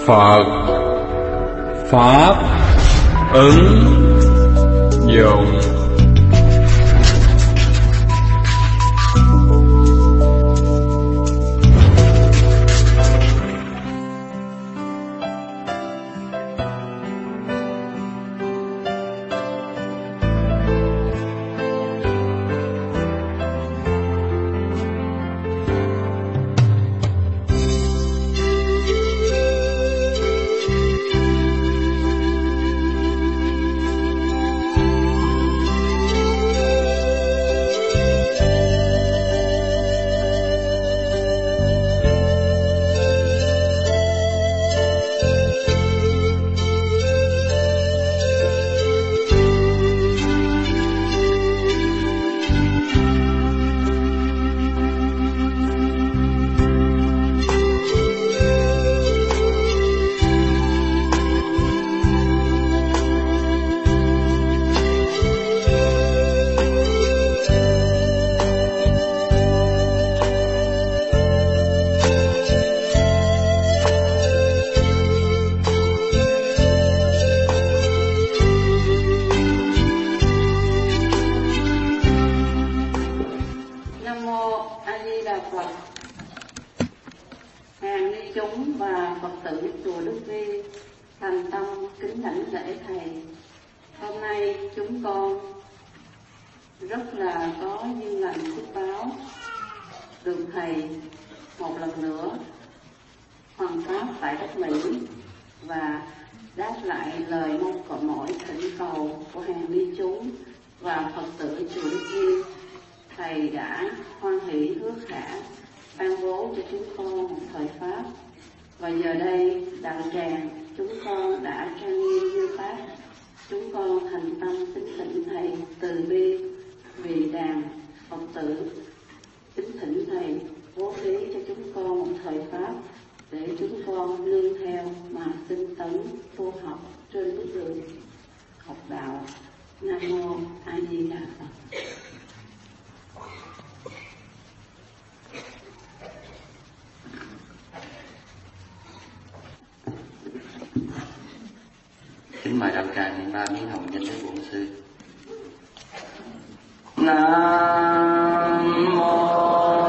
Phật Pháp ứng dụng. Kính mời đạo tràng niệm ba miếng hồng danh đức bổn sư. Nam mô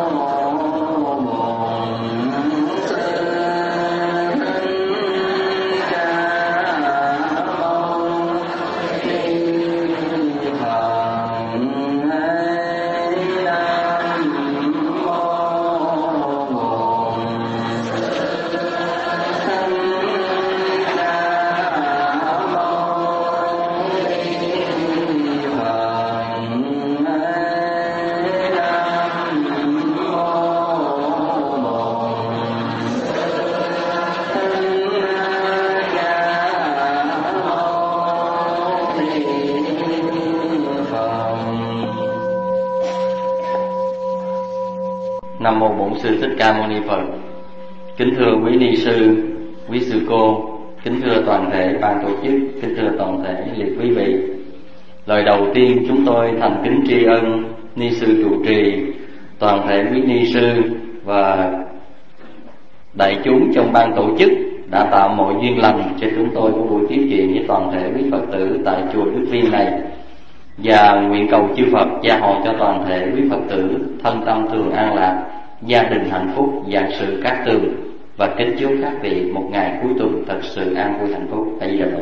Nam mô Bổn Sư Thích Ca Mâu Ni Phật. Kính thưa quý ni sư, quý sư cô, kính thưa toàn thể ban tổ chức, kính thưa toàn thể liệt quý vị. Lời đầu tiên chúng tôi thành kính tri ân ni sư trụ trì, toàn thể quý ni sư và đại chúng trong ban tổ chức đã tạo mọi duyên lành cho chúng tôi có buổi tiếp chuyện với toàn thể quý Phật tử tại chùa Đức Viên này. Và nguyện cầu chư Phật gia hộ cho toàn thể quý Phật tử thân tâm thường an lạc, gia đình hạnh phúc, vạn sự cát tường, và kính chúc các vị một ngày cuối tuần thật sự an vui hạnh phúc. Bây giờ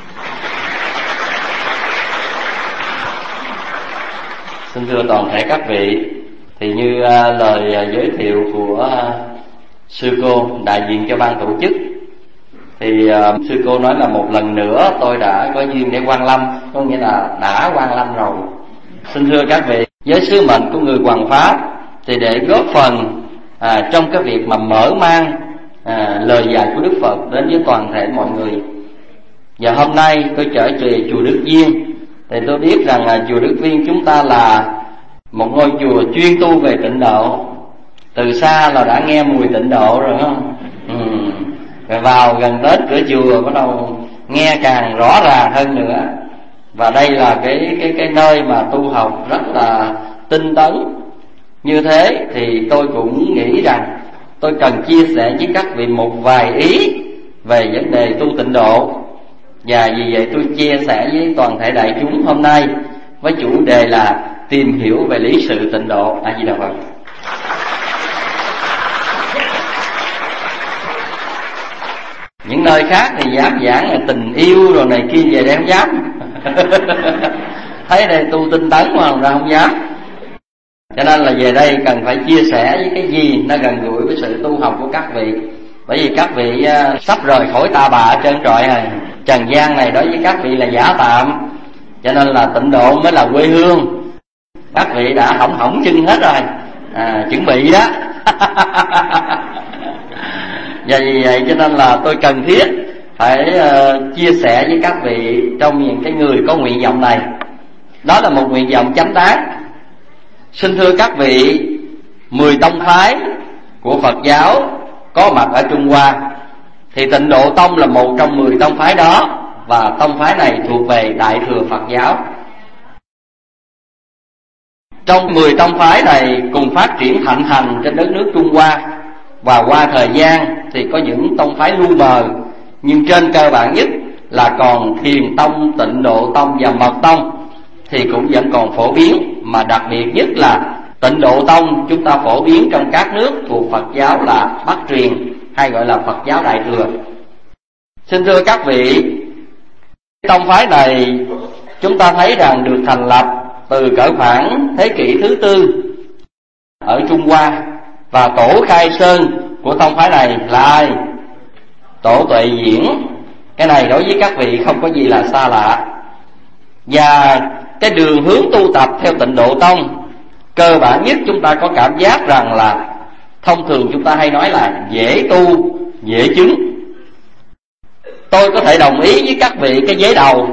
xin thưa toàn thể các vị, thì như lời giới thiệu của sư cô đại diện cho ban tổ chức, thì sư cô nói là một lần nữa tôi đã có duyên để Quang Lâm, có nghĩa là đã Quang Lâm rồi. Xin thưa các vị, với sứ mệnh của người Hoằng Pháp thì để góp phần trong cái việc mà mở mang lời dạy của Đức Phật đến với toàn thể mọi người. Và hôm nay tôi trở về chùa Đức Viên, thì tôi biết rằng chùa Đức Viên chúng ta là một ngôi chùa chuyên tu về tịnh độ. Từ xa là đã nghe mùi tịnh độ rồi không? Rồi vào gần Tết cửa chùa bắt đầu nghe càng rõ ràng hơn nữa. Và đây là cái nơi mà tu học rất là tinh tấn. Như thế thì tôi cũng nghĩ rằng tôi cần chia sẻ với các vị một vài ý về vấn đề tu tịnh độ. Và vì vậy tôi chia sẻ với toàn thể đại chúng hôm nay với chủ đề là tìm hiểu về lý sự tịnh độ. A Di Đà Phật. Những nơi khác thì dám giảng là tình yêu rồi này kia, về đây không dám. Thấy đây tu tinh tấn mà ra không dám. Cho nên là về đây cần phải chia sẻ với cái gì nó gần gũi với sự tu học của các vị. Bởi vì các vị sắp rời khỏi ta bà trơn trọi rồi. Trần gian này đối với các vị là giả tạm, cho nên là tịnh độ mới là quê hương. Các vị đã hỏng chân hết rồi, chuẩn bị đó. Và vì vậy cho nên là tôi cần thiết phải chia sẻ với các vị trong những cái người có nguyện vọng này. Đó là một nguyện vọng chánh đáng. Xin thưa các vị, 10 tông phái của Phật giáo có mặt ở Trung Hoa, thì Tịnh Độ Tông là một trong 10 tông phái đó, và tông phái này thuộc về Đại Thừa Phật giáo. Trong 10 tông phái này cùng phát triển thịnh hành trên đất nước Trung Hoa, và qua thời gian thì có những tông phái lu mờ, nhưng trên cơ bản nhất là còn Thiền Tông, Tịnh Độ Tông và Mật Tông thì cũng vẫn còn phổ biến. Mà đặc biệt nhất là Tịnh Độ Tông chúng ta phổ biến trong các nước thuộc Phật giáo là Bắc truyền, hay gọi là Phật giáo Đại Thừa. Xin thưa các vị, tông phái này chúng ta thấy rằng được thành lập từ cỡ khoảng thế kỷ thứ 4 ở Trung Hoa. Và tổ khai sơn của tông phái này là ai? Tổ Tuệ Diễn. Cái này đối với các vị không có gì là xa lạ. Và cái đường hướng tu tập theo Tịnh Độ Tông, cơ bản nhất chúng ta có cảm giác rằng là thông thường chúng ta hay nói là dễ tu, dễ chứng. Tôi có thể đồng ý với các vị cái vế đầu.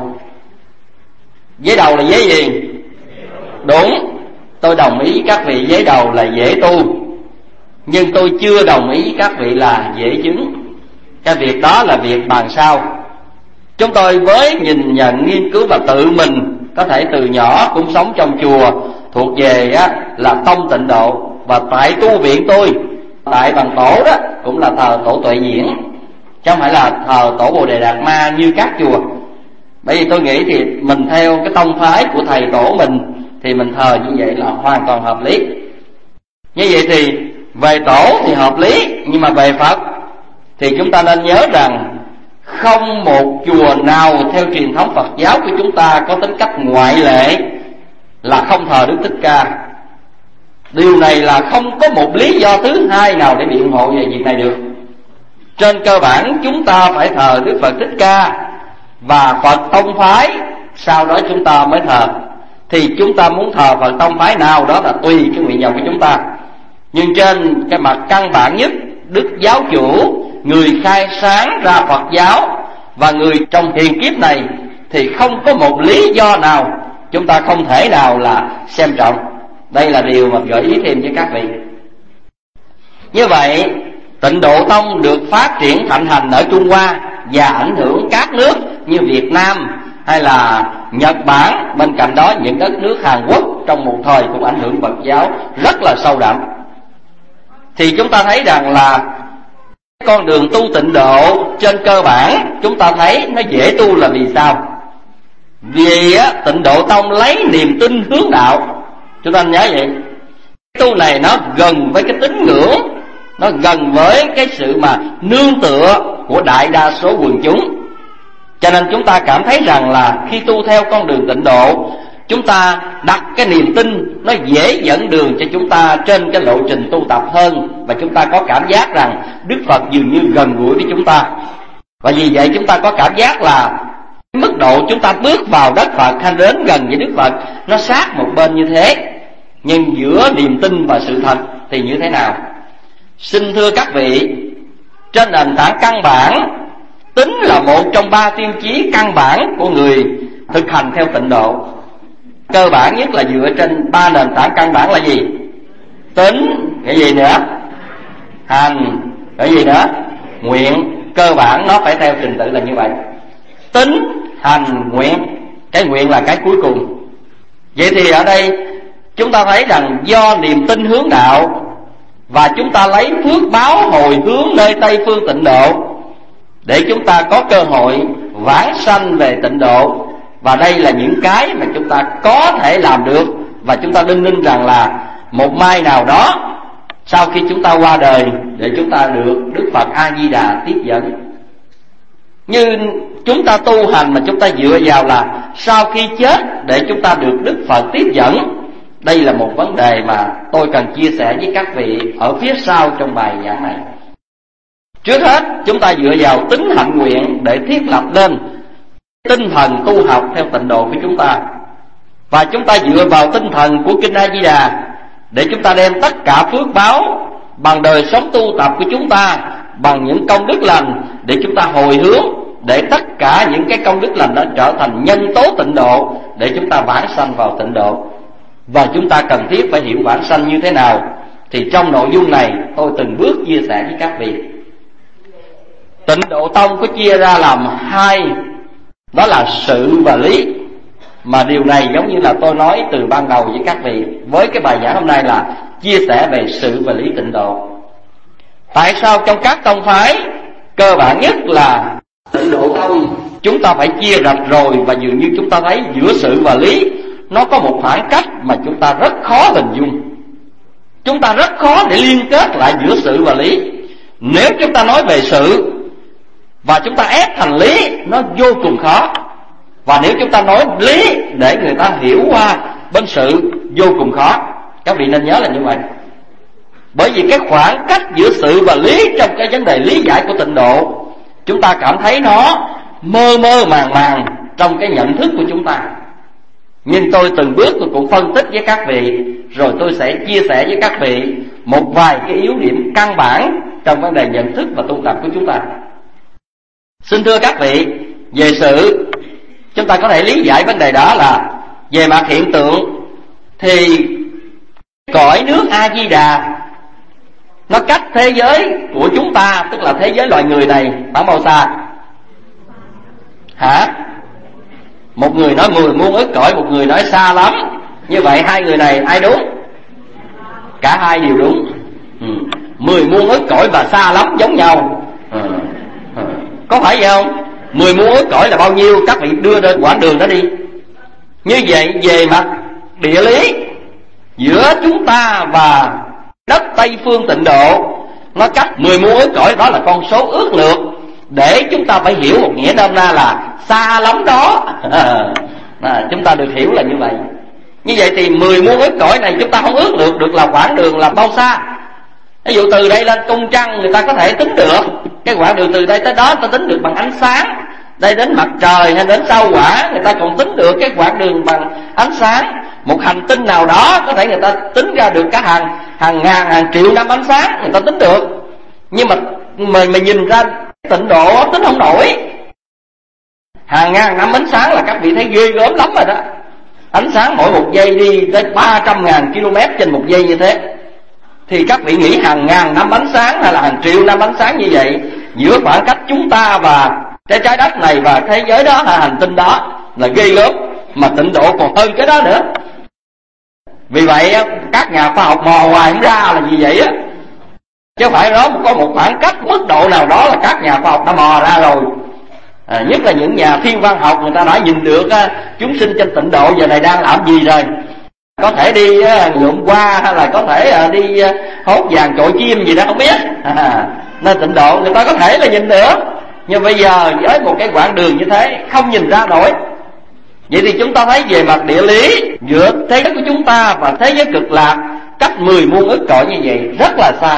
Vế đầu là vế gì? Đúng, tôi đồng ý với các vị vế đầu là dễ tu. Nhưng tôi chưa đồng ý với các vị là dễ chứng. Cái việc đó là việc bàn sau. Chúng tôi với nhìn nhận, nghiên cứu và tự mình có thể từ nhỏ cũng sống trong chùa thuộc về là tông Tịnh Độ. Và tại tu viện tôi, tại bằng tổ đó cũng là thờ tổ Tuệ Diễn, chứ không phải là thờ tổ Bồ Đề Đạt Ma như các chùa. Bởi vì tôi nghĩ thì mình theo cái tông phái của thầy tổ mình thì mình thờ như vậy là hoàn toàn hợp lý. Như vậy thì về tổ thì hợp lý, nhưng mà về Phật thì chúng ta nên nhớ rằng không một chùa nào theo truyền thống Phật giáo của chúng ta có tính cách ngoại lệ là không thờ Đức Thích Ca. Điều này là không có một lý do thứ hai nào để biện hộ về việc này được. Trên cơ bản chúng ta phải thờ Đức Phật Thích Ca và Phật tông phái, sau đó chúng ta mới thờ. Thì chúng ta muốn thờ Phật tông phái nào đó là tùy cái nguyện vọng của chúng ta. Nhưng trên cái mặt căn bản nhất, Đức Giáo Chủ, người khai sáng ra Phật giáo và người trong hiền kiếp này, thì không có một lý do nào chúng ta không thể nào là xem trọng. Đây là điều mà gợi ý thêm cho các vị. Như vậy Tịnh Độ Tông được phát triển thịnh hành ở Trung Hoa và ảnh hưởng các nước như Việt Nam hay là Nhật Bản. Bên cạnh đó những đất nước Hàn Quốc trong một thời cũng ảnh hưởng Phật giáo rất là sâu đậm. Thì chúng ta thấy rằng là con đường tu tịnh độ trên cơ bản chúng ta thấy nó dễ tu là vì sao? Vì Tịnh Độ Tông lấy niềm tin hướng đạo. Chúng ta nhớ vậy. Tu này nó gần với cái tín ngưỡng, nó gần với cái sự mà nương tựa của đại đa số quần chúng. Cho nên chúng ta cảm thấy rằng là khi tu theo con đường tịnh độ, chúng ta đặt cái niềm tin nó dễ dẫn đường cho chúng ta trên cái lộ trình tu tập hơn. Và chúng ta có cảm giác rằng Đức Phật dường như gần gũi với chúng ta. Và vì vậy chúng ta có cảm giác là mức độ chúng ta bước vào đất Phật hay đến gần với Đức Phật nó sát một bên như thế. Nhưng giữa niềm tin và sự thật thì như thế nào? Xin thưa các vị, trên nền tảng căn bản, tính là một trong 3 tiêu chí căn bản của người thực hành theo tịnh độ. Cơ bản nhất là dựa trên 3 nền tảng căn bản là gì? Tính, cái gì nữa? Hành, cái gì nữa? Nguyện. Cơ bản nó phải theo trình tự là như vậy. Tính, hành, nguyện. Cái nguyện là cái cuối cùng. Vậy thì ở đây chúng ta thấy rằng do niềm tin hướng đạo và chúng ta lấy phước báo hồi hướng nơi Tây phương tịnh độ, để chúng ta có cơ hội vãng sanh về tịnh độ. Và đây là những cái mà chúng ta có thể làm được, và chúng ta đinh ninh rằng là một mai nào đó sau khi chúng ta qua đời, để chúng ta được Đức Phật A Di Đà tiếp dẫn. Như chúng ta tu hành mà chúng ta dựa vào là sau khi chết để chúng ta được Đức Phật tiếp dẫn. Đây là một vấn đề mà tôi cần chia sẻ với các vị ở phía sau trong bài giảng này. Trước hết chúng ta dựa vào tính hạnh nguyện để thiết lập lên tinh thần tu học theo tịnh độ của chúng ta. Và chúng ta dựa vào tinh thần của Kinh A Di Đà để chúng ta đem tất cả phước báo bằng đời sống tu tập của chúng ta, bằng những công đức lành, để chúng ta hồi hướng, để tất cả những cái công đức lành đó trở thành nhân tố tịnh độ, để chúng ta vãng sanh vào tịnh độ. Và chúng ta cần thiết phải hiểu vãng sanh như thế nào. Thì trong nội dung này tôi từng bước chia sẻ với các vị. Tịnh độ tông có chia ra làm hai, đó là sự và lý. Mà điều này giống như là tôi nói từ ban đầu với các vị, với cái bài giảng hôm nay là chia sẻ về sự và lý tịnh độ. Tại sao trong các tông phái cơ bản nhất là tịnh độ tông chúng ta phải chia rạch rồi, và dường như chúng ta thấy giữa sự và lý nó có một khoảng cách mà chúng ta rất khó hình dung. Chúng ta rất khó để liên kết lại giữa sự và lý. Nếu chúng ta nói về sự và chúng ta ép thành lý, nó vô cùng khó. Và nếu chúng ta nói lý để người ta hiểu qua bên sự, vô cùng khó. Các vị nên nhớ là như vậy. Bởi vì cái khoảng cách giữa sự và lý trong cái vấn đề lý giải của tịnh độ, chúng ta cảm thấy nó mơ mơ màng màng trong cái nhận thức của chúng ta. Nhưng tôi từng bước tôi cũng phân tích với các vị, rồi tôi sẽ chia sẻ với các vị một vài cái yếu điểm căn bản trong vấn đề nhận thức và tu tập của chúng ta. Xin thưa các vị, về sự chúng ta có thể lý giải vấn đề đó là về mặt hiện tượng thì cõi nước A Di Đà nó cách thế giới của chúng ta, tức là thế giới loài người này, khoảng bao xa? Hả? Một người nói 10 muôn ức cõi, một người nói xa lắm. Như vậy hai người này ai đúng? Cả hai đều đúng. 10 muôn ức cõi và xa lắm giống nhau. Có phải vậy không? 10 muôn ức cõi là bao nhiêu? Các vị đưa lên quãng đường đó đi. Như vậy về mặt địa lý, giữa chúng ta và đất Tây Phương tịnh độ nó cách 10 muôn ức cõi, đó là con số ước lược, để chúng ta phải hiểu một nghĩa nôm na là xa lắm đó. Chúng ta được hiểu là như vậy. Như vậy thì 10 muôn ức cõi này chúng ta không ước lược được là quãng đường là bao xa. Ví dụ từ đây lên cung trăng người ta có thể tính được cái quãng đường từ đây tới đó, ta tính được bằng ánh sáng. Đây đến mặt trời hay đến sao hỏa, người ta còn tính được cái quãng đường bằng ánh sáng. Một hành tinh nào đó có thể người ta tính ra được cả hàng ngàn, hàng triệu năm ánh sáng, người ta tính được. Nhưng mà nhìn ra tịnh độ tính không nổi. Hàng ngàn năm ánh sáng là các vị thấy ghê gớm lắm rồi đó. Ánh sáng mỗi một giây đi tới 300.000 km trên một giây như thế. Thì các vị nghĩ hàng ngàn năm ánh sáng hay là hàng triệu năm ánh sáng như vậy, giữa khoảng cách chúng ta và cái trái đất này và thế giới đó hay hành tinh đó là ghê gớm. Mà tịnh độ còn hơn cái đó nữa. Vì vậy các nhà khoa học mò hoài không ra là gì vậy á. Chứ phải đó có một khoảng cách mức độ nào đó là các nhà khoa học đã mò ra rồi. Nhất là những nhà thiên văn học, người ta đã nhìn được chúng sinh trên tịnh độ giờ này đang làm gì rồi. Có thể đi nhuộm hoa hay là có thể đi hốt vàng trội chim gì đó không biết. Nên tịnh độ người ta có thể là nhìn được. Nhưng bây giờ với một cái quãng đường như thế không nhìn ra nổi. Vậy thì chúng ta thấy về mặt địa lý, giữa thế giới của chúng ta và thế giới cực lạc cách 10 muôn ức cõi như vậy rất là xa.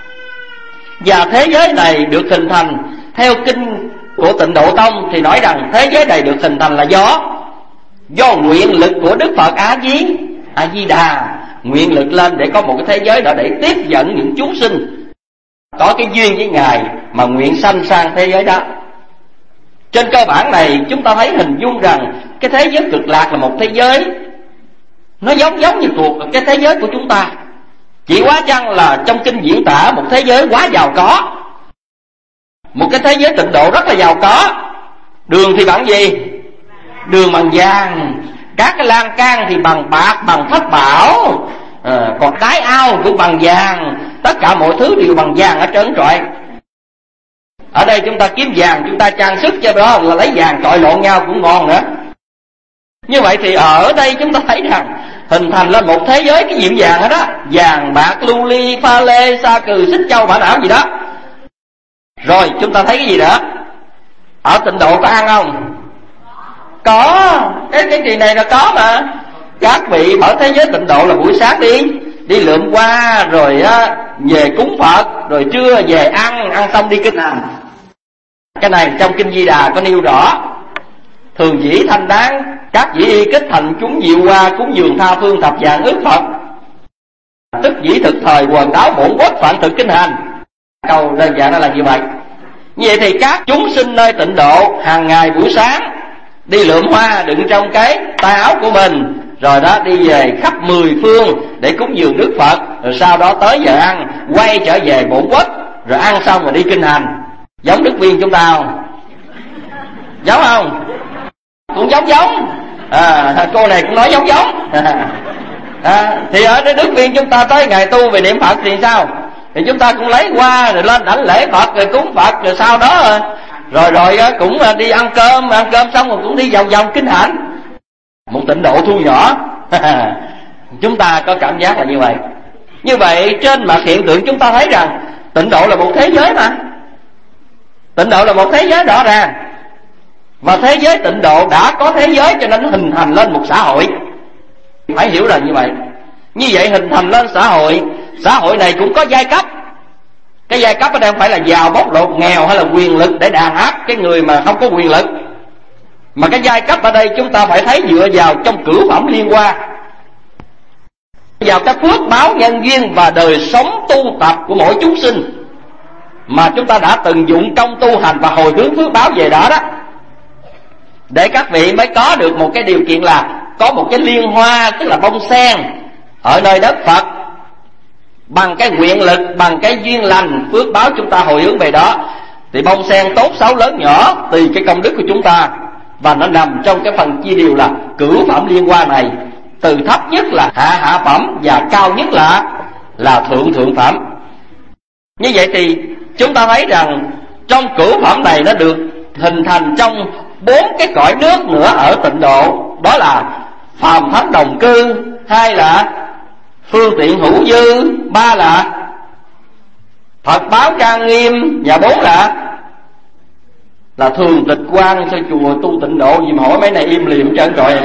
Và thế giới này được hình thành theo kinh của Tịnh Độ Tông thì nói rằng thế giới này được hình thành là do nguyện lực của Đức Phật A Di Đà nguyện lực lên để có một cái thế giới đó để tiếp dẫn những chúng sinh có cái duyên với Ngài mà nguyện sanh sang thế giới đó. Trên cơ bản này chúng ta thấy hình dung rằng cái thế giới cực lạc là một thế giới nó giống như thuộc cái thế giới của chúng ta. Chỉ quá chăng là trong kinh diễn tả một thế giới quá giàu có, một cái thế giới tịnh độ rất là giàu có. Đường thì bằng gì? Đường bằng vàng. Các cái lan can thì bằng bạc, bằng thất bảo. Còn cái ao cũng bằng vàng. Tất cả mọi thứ đều bằng vàng ở trơn trọi. Ở đây chúng ta kiếm vàng, chúng ta trang sức cho đó là lấy vàng trọi lộn nhau cũng ngon nữa. Như vậy thì ở đây chúng ta thấy rằng hình thành lên một thế giới cái diệm vàng đó, vàng bạc lưu ly pha lê sa cừ xích châu bảo đảm gì đó. Rồi chúng ta thấy cái gì nữa? Ở Tịnh Độ có ăn không? Có, cái kỳ này là có mà. Các vị ở thế giới Tịnh Độ là buổi sáng đi lượm qua, rồi về cúng Phật, rồi trưa về ăn xong đi kinh hành. Cái này trong Kinh Di Đà có nêu rõ. Thường dĩ thanh đáng các vị y kích thành chúng diệu hoa, cúng dường tha phương thập vạn ước Phật. Tức dĩ thực thời quần đáo bổn quốc phản thực kinh hành. Câu đơn giản đó là như vậy. Như vậy thì các chúng sinh nơi Tịnh Độ hàng ngày buổi sáng đi lượm hoa đựng trong cái tay áo của mình, rồi đó đi về khắp 10 phương để cúng dường Đức Phật, rồi sau đó tới giờ ăn quay trở về bổn quốc, rồi ăn xong rồi đi kinh hành. Giống Đức Viên chúng ta không? Giống không? Cũng giống. Cô này cũng nói giống. Thì ở Đức Viên chúng ta tới ngày tu về niệm Phật thì sao? Thì chúng ta cũng lấy qua rồi lên đảnh lễ Phật, rồi cúng Phật, rồi sau đó rồi cũng đi ăn cơm xong rồi cũng đi vòng vòng kinh hành. Một Tịnh Độ thu nhỏ. Chúng ta có cảm giác là như vậy. Như vậy trên mặt hiện tượng chúng ta thấy rằng Tịnh Độ là một thế giới mà. Tịnh Độ là một thế giới rõ ràng. Và thế giới Tịnh Độ đã có thế giới cho nên nó hình thành lên một xã hội. Phải hiểu là như vậy. Như vậy hình thành lên xã hội này cũng có giai cấp. Cái giai cấp ở đây không phải là giàu bóc lột nghèo hay là quyền lực để đàn áp cái người mà không có quyền lực, mà cái giai cấp ở đây chúng ta phải thấy dựa vào trong cửu phẩm liên hoa, vào cái phước báo nhân duyên và đời sống tu tập của mỗi chúng sinh mà chúng ta đã từng dụng công tu hành và hồi hướng phước báo về đó, để các vị mới có được một cái điều kiện là có một cái liên hoa, tức là bông sen ở nơi đất Phật. Bằng cái nguyện lực, bằng cái duyên lành, phước báo chúng ta hồi hướng về đó, thì bông sen tốt xấu lớn nhỏ tùy cái công đức của chúng ta. Và nó nằm trong cái phần chia điều là cửu phẩm liên hoa này, từ thấp nhất là hạ phẩm và cao nhất là thượng phẩm. Như vậy thì chúng ta thấy rằng trong cửu phẩm này nó được hình thành trong 4 cái cõi nước nữa ở Tịnh Độ. Đó là phàm thánh đồng cư, 2 là phương tiện hữu dư, 3 là Phật báo trang nghiêm, và 4 là thường tịch quan. Sao chùa tu Tịnh Độ gì mà hỏi mấy này im lìm trơn rồi.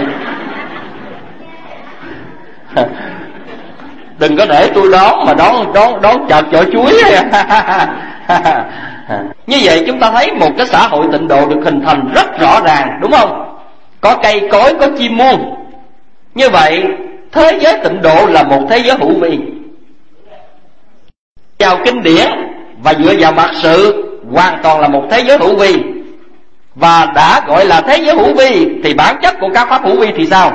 Đừng có để tôi đón mà đón chợt chợ chuối. Như vậy chúng ta thấy một cái xã hội Tịnh Độ được hình thành rất rõ ràng, đúng không? Có cây cối, có chim muôn. Như vậy thế giới Tịnh Độ là một thế giới hữu vi. Vào kinh điển và dựa vào mật sự hoàn toàn là một thế giới hữu vi. Và đã gọi là thế giới hữu vi thì bản chất của các pháp hữu vi thì sao?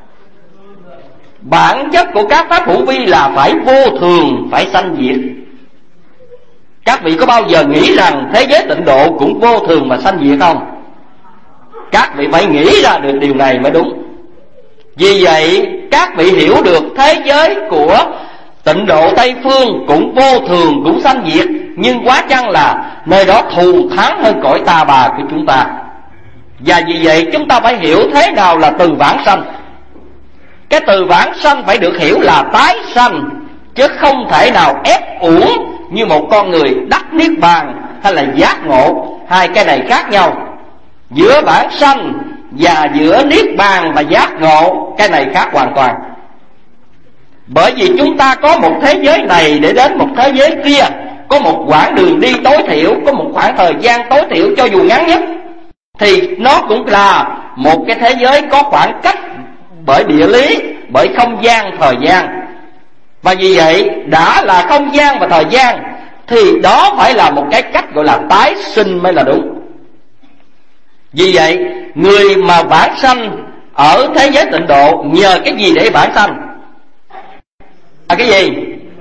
Bản chất của các pháp hữu vi là phải vô thường, phải sanh diệt. Các vị có bao giờ nghĩ rằng thế giới Tịnh Độ cũng vô thường và sanh diệt không? Các vị phải nghĩ ra được điều này mới đúng. Vì vậy các vị hiểu được thế giới của Tịnh Độ Tây Phương cũng vô thường, cũng sanh diệt, nhưng quá chăng là nơi đó thù thắng hơn cõi ta bà của chúng ta. Và vì vậy chúng ta phải hiểu thế nào là từ vãng sanh. Cái từ vãng sanh phải được hiểu là tái sanh, chứ không thể nào ép uổng như một con người đắc niết bàn hay là giác ngộ. Hai cái này khác nhau. Giữa vãng sanh và giữa niết bàn và giác ngộ, cái này khác hoàn toàn. Bởi vì chúng ta có một thế giới này để đến một thế giới kia, có một quãng đường đi tối thiểu, có một khoảng thời gian tối thiểu cho dù ngắn nhất, thì nó cũng là một cái thế giới có khoảng cách bởi địa lý, bởi không gian, thời gian. Và vì vậy đã là không gian và thời gian thì đó phải là một cái cách gọi là tái sinh mới là đúng. Vì vậy người mà vãng sanh ở thế giới Tịnh Độ nhờ cái gì để vãng sanh? Là cái gì?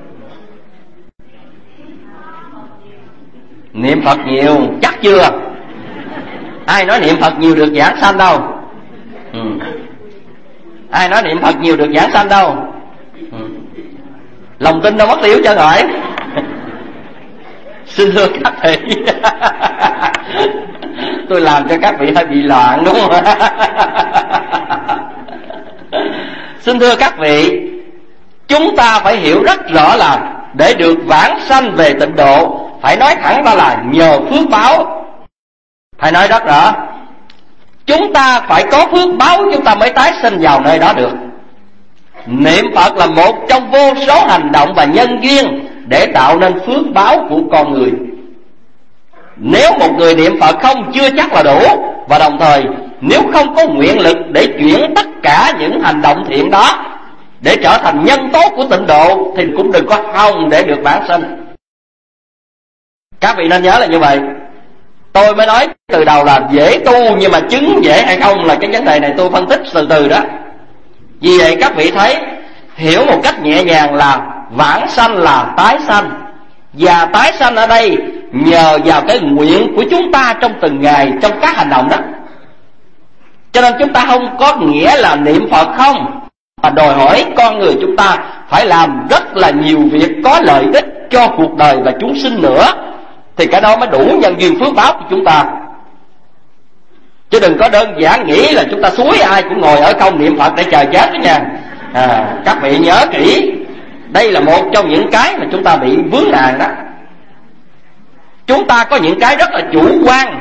Niệm Phật nhiều, chắc chưa? Ai nói niệm Phật nhiều được vãng sanh đâu? Ai nói niệm Phật nhiều được vãng sanh đâu? Lòng tin đâu mất tiêu cho rồi. Xin thưa các thầy. Tôi làm cho các vị hơi bị loạn đúng không? Xin thưa các vị, chúng ta phải hiểu rất rõ là để được vãng sanh về tịnh độ, phải nói thẳng ra là nhờ phước báo. Phải nói rất rõ, chúng ta phải có phước báo chúng ta mới tái sinh vào nơi đó được. Niệm Phật là một trong vô số hành động và nhân duyên để tạo nên phước báo của con người. Nếu một người niệm Phật không chưa chắc là đủ, và đồng thời nếu không có nguyện lực để chuyển tất cả những hành động thiện đó để trở thành nhân tố của tịnh độ, thì cũng đừng có hòng để được vãng sinh. Các vị nên nhớ là như vậy. Tôi mới nói từ đầu là dễ tu, nhưng mà chứng dễ hay không là cái vấn đề này tôi phân tích từ từ đó. Vì vậy các vị thấy, hiểu một cách nhẹ nhàng là vãng sanh là tái sanh. Và tái sanh ở đây nhờ vào cái nguyện của chúng ta trong từng ngày, trong các hành động đó. Cho nên chúng ta không có nghĩa là niệm Phật không, mà đòi hỏi con người chúng ta phải làm rất là nhiều việc có lợi ích cho cuộc đời và chúng sinh nữa, thì cái đó mới đủ nhân duyên phước báo của chúng ta. Chứ đừng có đơn giản nghĩ là chúng ta xúi ai cũng ngồi ở không niệm Phật để chờ chết đó nha. Các vị nhớ kỹ, đây là một trong những cái mà chúng ta bị vướng nạn đó. Chúng ta có những cái rất là chủ quan.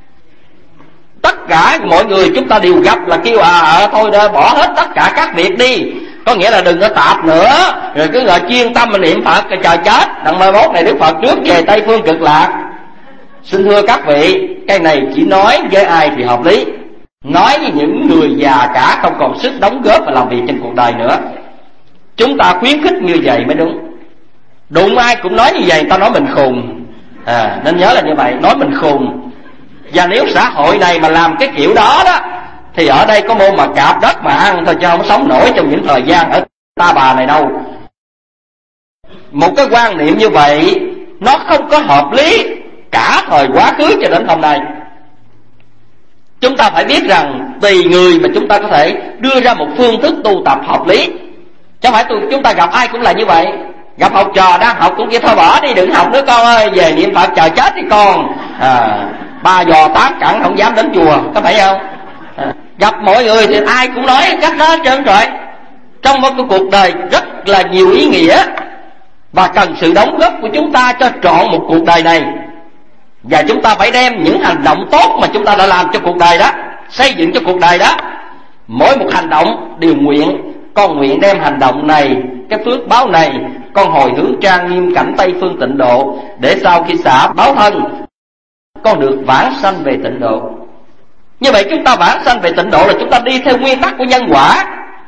Tất cả mọi người chúng ta đều gặp là kêu thôi đó, bỏ hết tất cả các việc đi. Có nghĩa là đừng có tạp nữa, rồi cứ ngồi chuyên tâm mà niệm Phật rồi chờ chết. Đằng mai mốt này Đức Phật trước về Tây Phương Cực Lạc. Xin thưa các vị, cái này chỉ nói với ai thì hợp lý. Nói với những người già cả không còn sức đóng góp và làm việc trên cuộc đời nữa. Chúng ta khuyến khích như vậy mới đúng. Đụng ai cũng nói như vậy, ta nói mình khùng. Nên nhớ là như vậy, nói mình khùng. Và nếu xã hội này mà làm cái kiểu đó đó, thì ở đây có môn mà cạp đất mà ăn thôi, chứ không sống nổi trong những thời gian ở ta bà này đâu. Một cái quan niệm như vậy nó không có hợp lý cả thời quá khứ cho đến hôm nay. Chúng ta phải biết rằng tùy người mà chúng ta có thể đưa ra một phương thức tu tập hợp lý. Chứ không phải chúng ta gặp ai cũng là như vậy. Gặp học trò đang học cũng kia, thôi bỏ đi đừng học nữa con ơi, về niệm Phật chờ chết đi con. 3 giò 8 cẳng không dám đến chùa, có phải không? Gặp mọi người thì ai cũng nói cách đó hết trơn rồi. Trong một cái cuộc đời rất là nhiều ý nghĩa, và cần sự đóng góp của chúng ta cho trọn một cuộc đời này. Và chúng ta phải đem những hành động tốt mà chúng ta đã làm cho cuộc đời đó, xây dựng cho cuộc đời đó, mỗi một hành động đều nguyện, con nguyện đem hành động này, cái phước báo này, con hồi hướng trang nghiêm cảnh Tây Phương tịnh độ, để sau khi xả báo thân, con được vãng sanh về tịnh độ. Như vậy chúng ta vãng sanh về tịnh độ là chúng ta đi theo nguyên tắc của nhân quả,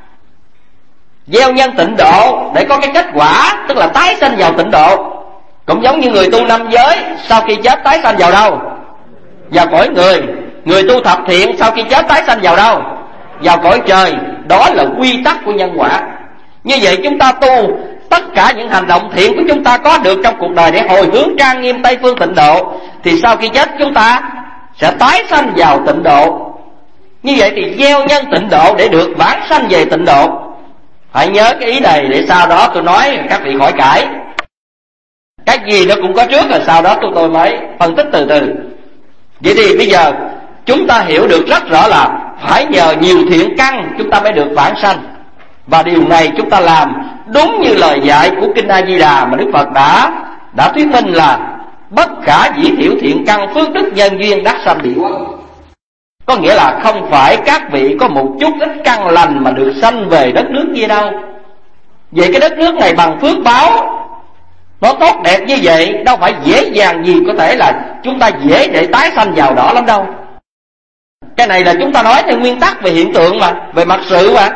gieo nhân tịnh độ để có cái kết quả, tức là tái sanh vào tịnh độ. Cũng giống như người tu năm giới, sau khi chết tái sanh vào đâu? Vào cõi người. Người tu thập thiện sau khi chết tái sanh vào đâu? Vào cõi trời. Đó là quy tắc của nhân quả. Như vậy chúng ta tu tất cả những hành động thiện của chúng ta có được trong cuộc đời để hồi hướng trang nghiêm Tây Phương tịnh độ, thì sau khi chết chúng ta sẽ tái sanh vào tịnh độ. Như vậy thì gieo nhân tịnh độ để được vãng sanh về tịnh độ. Hãy nhớ cái ý này để sau đó tôi nói các vị khỏi cãi. Cái gì nó cũng có trước, rồi sau đó tôi mới phân tích từ từ. Vậy thì bây giờ chúng ta hiểu được rất rõ là phải nhờ nhiều thiện căn chúng ta mới được vãng sanh. Và điều này chúng ta làm đúng như lời dạy của Kinh A Di Đà mà Đức Phật đã thuyết minh là bất khả dĩ thiểu thiện căn phước đức nhân duyên đắc sanh địa quốc. Có nghĩa là không phải các vị có một chút ít căn lành mà được sanh về đất nước kia đâu. Vậy cái đất nước này bằng phước báo nó tốt đẹp như vậy, đâu phải dễ dàng gì có thể là chúng ta dễ để tái sanh vào đó lắm đâu. Cái này là chúng ta nói theo nguyên tắc về hiện tượng mà, về mặt sự mà.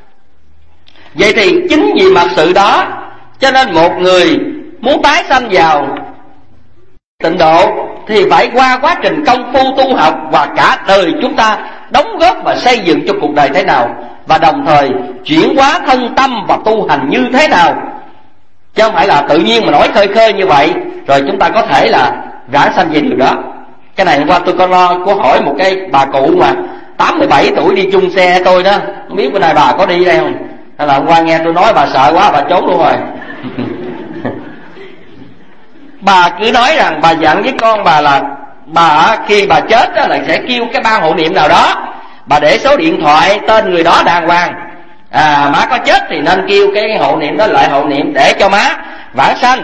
Vậy thì chính vì mặt sự đó, cho nên một người muốn tái sanh vào tịnh độ thì phải qua quá trình công phu tu học, và cả đời chúng ta đóng góp và xây dựng cho cuộc đời thế nào, và đồng thời chuyển hóa thân tâm và tu hành như thế nào. Chứ không phải là tự nhiên mà nói khơi khơi như vậy rồi chúng ta có thể là vãng sanh về điều đó. Cái này hôm qua tôi có hỏi một cái bà cụ mà 87 tuổi đi chung xe tôi đó, không biết bữa nay bà có đi đây không, hay là hôm qua nghe tôi nói bà sợ quá bà trốn luôn rồi. Bà cứ nói rằng bà dặn với con bà là bà khi bà chết đó là sẽ kêu cái ban hộ niệm nào đó, bà để số điện thoại tên người đó đàng hoàng. Má có chết thì nên kêu cái hộ niệm đó lại hộ niệm để cho má vãng sanh.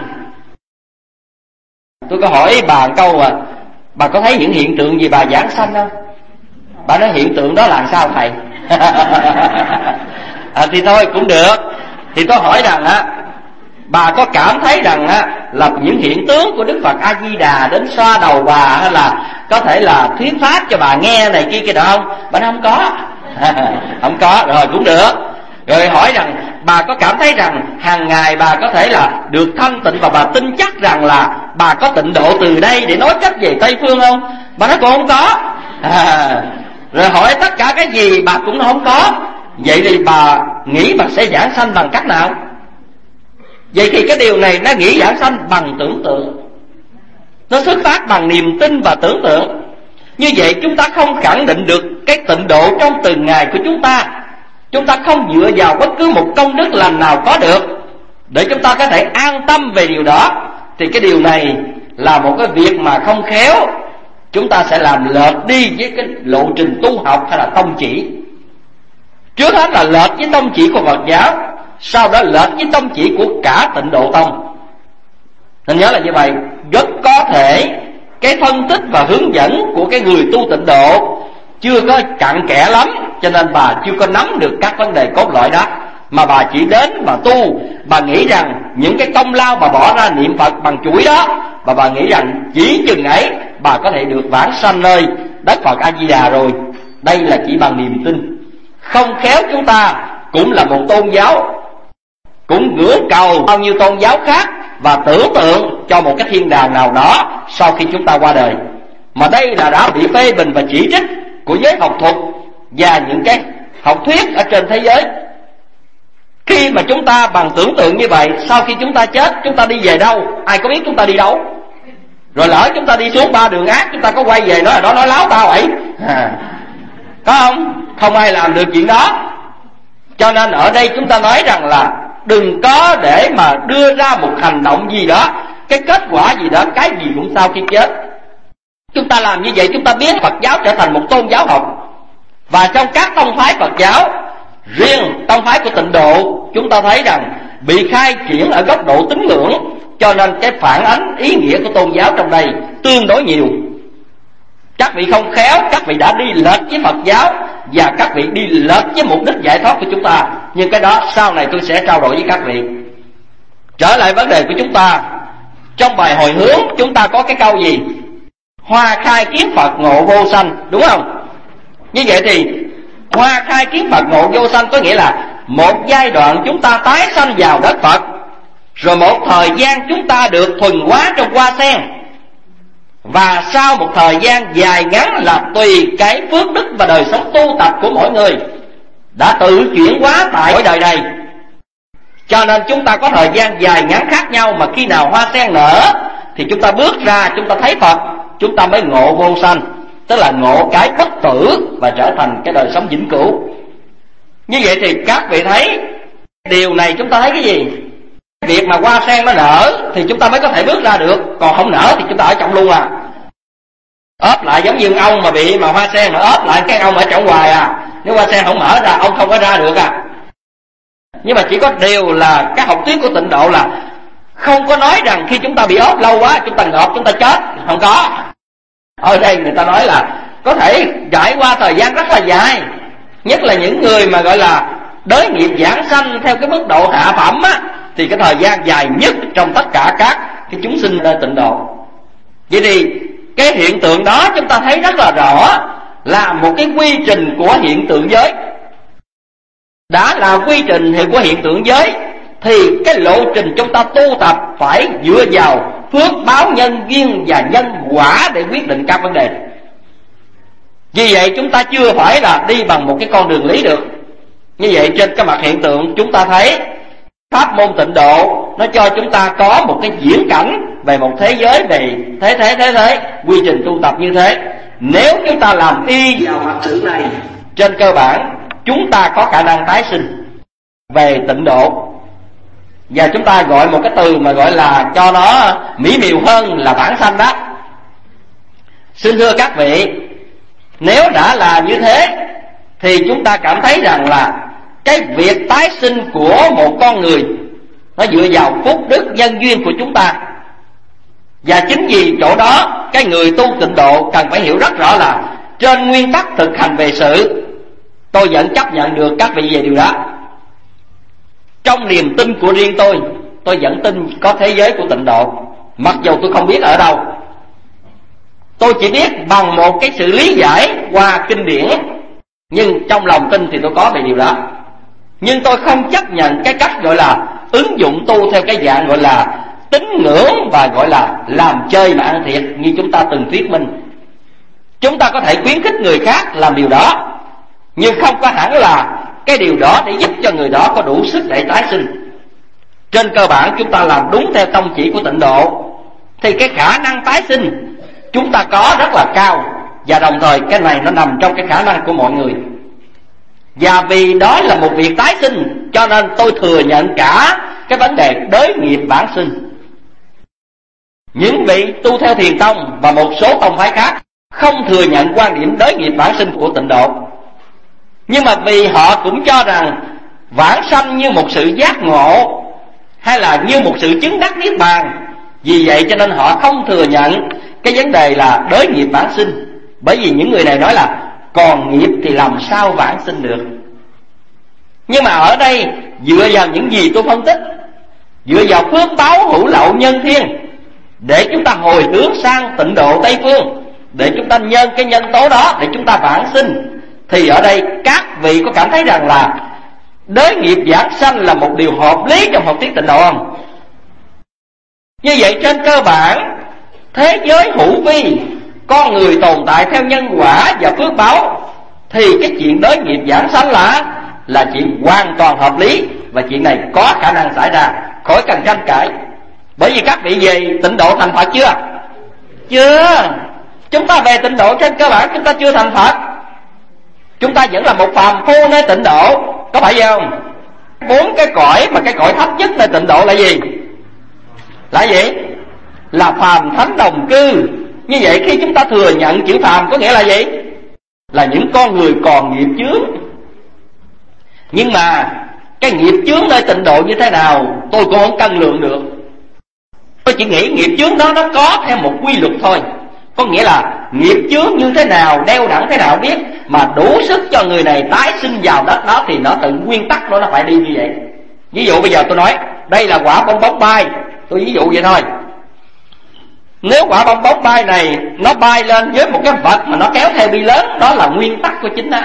Tôi có hỏi bà một câu bà có thấy những hiện tượng gì bà vãng sanh không? Bà nói hiện tượng đó là sao thầy? Thì thôi cũng được. Thì tôi hỏi rằng bà có cảm thấy rằng là những hiện tướng của Đức Phật A Di Đà đến xoa đầu bà, hay là có thể là thuyết pháp cho bà nghe này kia kia đó không? Bà nói không có. Không có, rồi cũng được. Rồi hỏi rằng bà có cảm thấy rằng hàng ngày bà có thể là được thanh tịnh, và bà tin chắc rằng là bà có tịnh độ từ đây để nói cách về Tây Phương không? Bà nói cũng không có. Rồi hỏi tất cả cái gì bà cũng không có. Vậy thì bà nghĩ bà sẽ giảng sanh bằng cách nào? Vậy thì cái điều này nó nghĩ giảng sanh bằng tưởng tượng, nó xuất phát bằng niềm tin và tưởng tượng. Như vậy chúng ta không khẳng định được cái tịnh độ trong từng ngày của chúng ta. Chúng ta không dựa vào bất cứ một công đức lành nào có được để chúng ta có thể an tâm về điều đó. Thì cái điều này là một cái việc mà không khéo chúng ta sẽ làm lệch đi với cái lộ trình tu học hay là tông chỉ. Trước hết là lệch với tông chỉ của Phật giáo, sau đó lệch với tông chỉ của cả Tịnh Độ Tông. Nên nhớ là như vậy. Rất có thể cái phân tích và hướng dẫn của cái người tu Tịnh Độ chưa có cặn kẽ lắm, cho nên bà chưa có nắm được các vấn đề cốt lõi đó, mà bà chỉ đến bà tu. Bà nghĩ rằng những cái công lao bà bỏ ra niệm Phật bằng chuỗi đó, và bà nghĩ rằng chỉ chừng ấy bà có thể được vãng sanh nơi đất Phật A Di Đà rồi. Đây là chỉ bằng niềm tin. Không khéo chúng ta cũng là một tôn giáo, cũng ngưỡng cầu bao nhiêu tôn giáo khác, và tưởng tượng cho một cái thiên đàng nào đó sau khi chúng ta qua đời. Mà đây là đã bị phê bình và chỉ trích của giới học thuật và những cái học thuyết ở trên thế giới. Khi mà chúng ta bằng tưởng tượng như vậy, sau khi chúng ta chết chúng ta đi về đâu? Ai có biết chúng ta đi đâu? Rồi lỡ chúng ta đi xuống 3 đường ác, chúng ta có quay về nói là đó nói láo tao vậy? Có không? Không ai làm được chuyện đó. Cho nên ở đây chúng ta nói rằng là đừng có để mà đưa ra một hành động gì đó, cái kết quả gì đó, cái gì cũng sau khi chết. Chúng ta làm như vậy chúng ta biến Phật giáo trở thành một tôn giáo học. Và trong các tông phái Phật giáo, riêng tông phái của Tịnh Độ, chúng ta thấy rằng bị khai triển ở góc độ tín ngưỡng, cho nên cái phản ánh ý nghĩa của tôn giáo trong đây tương đối nhiều. Các vị không khéo, các vị đã đi lệch với Phật giáo, và các vị đi lệch với mục đích giải thoát của chúng ta. Nhưng cái đó sau này tôi sẽ trao đổi với các vị. Trở lại vấn đề của chúng ta, trong bài hồi hướng chúng ta có cái câu gì? Hoa khai kiến Phật ngộ vô sanh, đúng không? Như vậy thì hoa khai kiến Phật ngộ vô sanh có nghĩa là một giai đoạn chúng ta tái sanh vào đất Phật, rồi một thời gian chúng ta được thuần hóa trong hoa sen, và sau một thời gian dài ngắn là tùy cái phước đức và đời sống tu tập của mỗi người đã tự chuyển hóa tại mỗi đời này. Cho nên chúng ta có thời gian dài ngắn khác nhau, mà khi nào hoa sen nở thì chúng ta bước ra, chúng ta thấy Phật, chúng ta mới ngộ vô sanh, tức là ngộ cái bất tử và trở thành cái đời sống vĩnh cửu. Như vậy thì các vị thấy điều này chúng ta thấy cái gì? Việc mà hoa sen nó nở thì chúng ta mới có thể bước ra được, còn không nở thì chúng ta ở trong luôn à. Ốp lại giống như ông mà bị mà hoa sen mà ốp lại cái ông ở trong hoài à. Nếu hoa sen không mở ra, ông không có ra được à. Nhưng mà chỉ có điều là các học thuyết của Tịnh Độ là không có nói rằng khi chúng ta bị ốp lâu quá chúng ta ngợp, chúng ta chết. Không có. Ở đây người ta nói là có thể trải qua thời gian rất là dài, nhất là những người mà gọi là đới nghiệp giảng sanh theo cái mức độ hạ phẩm á, thì cái thời gian dài nhất trong tất cả các cái chúng sinh lên Tịnh Độ. Vậy thì cái hiện tượng đó chúng ta thấy rất là rõ là một cái quy trình của hiện tượng giới. Đã là quy trình của hiện tượng giới thì cái lộ trình chúng ta tu tập phải dựa vào phước báo nhân duyên và nhân quả để quyết định các vấn đề. Vì vậy chúng ta chưa phải là đi bằng một cái con đường lý được. Như vậy trên cái mặt hiện tượng chúng ta thấy pháp môn Tịnh Độ nó cho chúng ta có một cái diễn cảnh về một thế giới, về thế quy trình tu tập như thế. Nếu chúng ta làm y vào mặt sự này, trên cơ bản chúng ta có khả năng tái sinh về Tịnh Độ. Và chúng ta gọi một cái từ mà gọi là cho nó mỹ miều hơn là vãng sanh đó. Xin thưa các vị, nếu đã là như thế thì chúng ta cảm thấy rằng là cái việc tái sinh của một con người nó dựa vào phúc đức nhân duyên của chúng ta. Và chính vì chỗ đó, cái người tu tịnh độ cần phải hiểu rất rõ là trên nguyên tắc thực hành về sự, tôi vẫn chấp nhận được các vị về điều đó. Trong niềm tin của riêng tôi vẫn tin có thế giới của tịnh độ, mặc dù tôi không biết ở đâu. Tôi chỉ biết bằng một cái sự lý giải qua kinh điển, nhưng trong lòng tin thì tôi có về điều đó. Nhưng tôi không chấp nhận cái cách gọi là ứng dụng tu theo cái dạng gọi là tín ngưỡng và gọi là làm chơi mà ăn thiệt như chúng ta từng thuyết minh. Chúng ta có thể khuyến khích người khác làm điều đó, nhưng không có hẳn là cái điều đó để giúp cho người đó có đủ sức để tái sinh. Trên cơ bản chúng ta làm đúng theo tông chỉ của tịnh độ thì cái khả năng tái sinh chúng ta có rất là cao, và đồng thời cái này nó nằm trong cái khả năng của mọi người. Và vì đó là một việc tái sinh, cho nên tôi thừa nhận cả cái vấn đề đới nghiệp bản sinh. Những vị tu theo Thiền tông và một số tông phái khác không thừa nhận quan điểm đới nghiệp bản sinh của tịnh độ, nhưng mà vì họ cũng cho rằng vãng sanh như một sự giác ngộ hay là như một sự chứng đắc niết bàn, vì vậy cho nên họ không thừa nhận cái vấn đề là đới nghiệp bản sinh. Bởi vì những người này nói là còn nghiệp thì làm sao vãng sinh được. Nhưng mà ở đây dựa vào những gì tôi phân tích, dựa vào phước báo hữu lậu nhân thiên để chúng ta hồi hướng sang tịnh độ Tây Phương, để chúng ta nhân cái nhân tố đó để chúng ta vãng sinh, thì ở đây các vị có cảm thấy rằng là đới nghiệp vãng sanh là một điều hợp lý trong học thuyết tịnh độ không? Như vậy trên cơ bản thế giới hữu vi, con người tồn tại theo nhân quả và phước báo, thì cái chuyện đới nghiệp vãng sanh là chuyện hoàn toàn hợp lý, và chuyện này có khả năng xảy ra, khỏi cần tranh cãi. Bởi vì các vị về tịnh độ thành Phật chưa? Chưa. Chúng ta về tịnh độ trên cơ bản chúng ta chưa thành Phật, chúng ta vẫn là một phàm phu nơi tịnh độ, có phải vậy không? 4 cái cõi, mà cái cõi thấp nhất nơi tịnh độ là gì? Là gì? Là phàm thánh đồng cư. Như vậy khi chúng ta thừa nhận chữ phàm có nghĩa là gì? Là những con người còn nghiệp chướng. Nhưng mà cái nghiệp chướng nơi tịnh độ như thế nào tôi cũng không cân lượng được. Tôi chỉ nghĩ nghiệp chướng đó nó có theo một quy luật thôi. Có nghĩa là nghiệp chướng như thế nào, đeo đẳng thế nào biết, mà đủ sức cho người này tái sinh vào đất đó thì nó tự nguyên tắc nó phải đi như vậy. Ví dụ bây giờ tôi nói đây là quả bong bóng bay, tôi ví dụ vậy thôi. Nếu quả bong bóng bay này nó bay lên với một cái vật mà nó kéo theo bi lớn, đó là nguyên tắc của chính nó.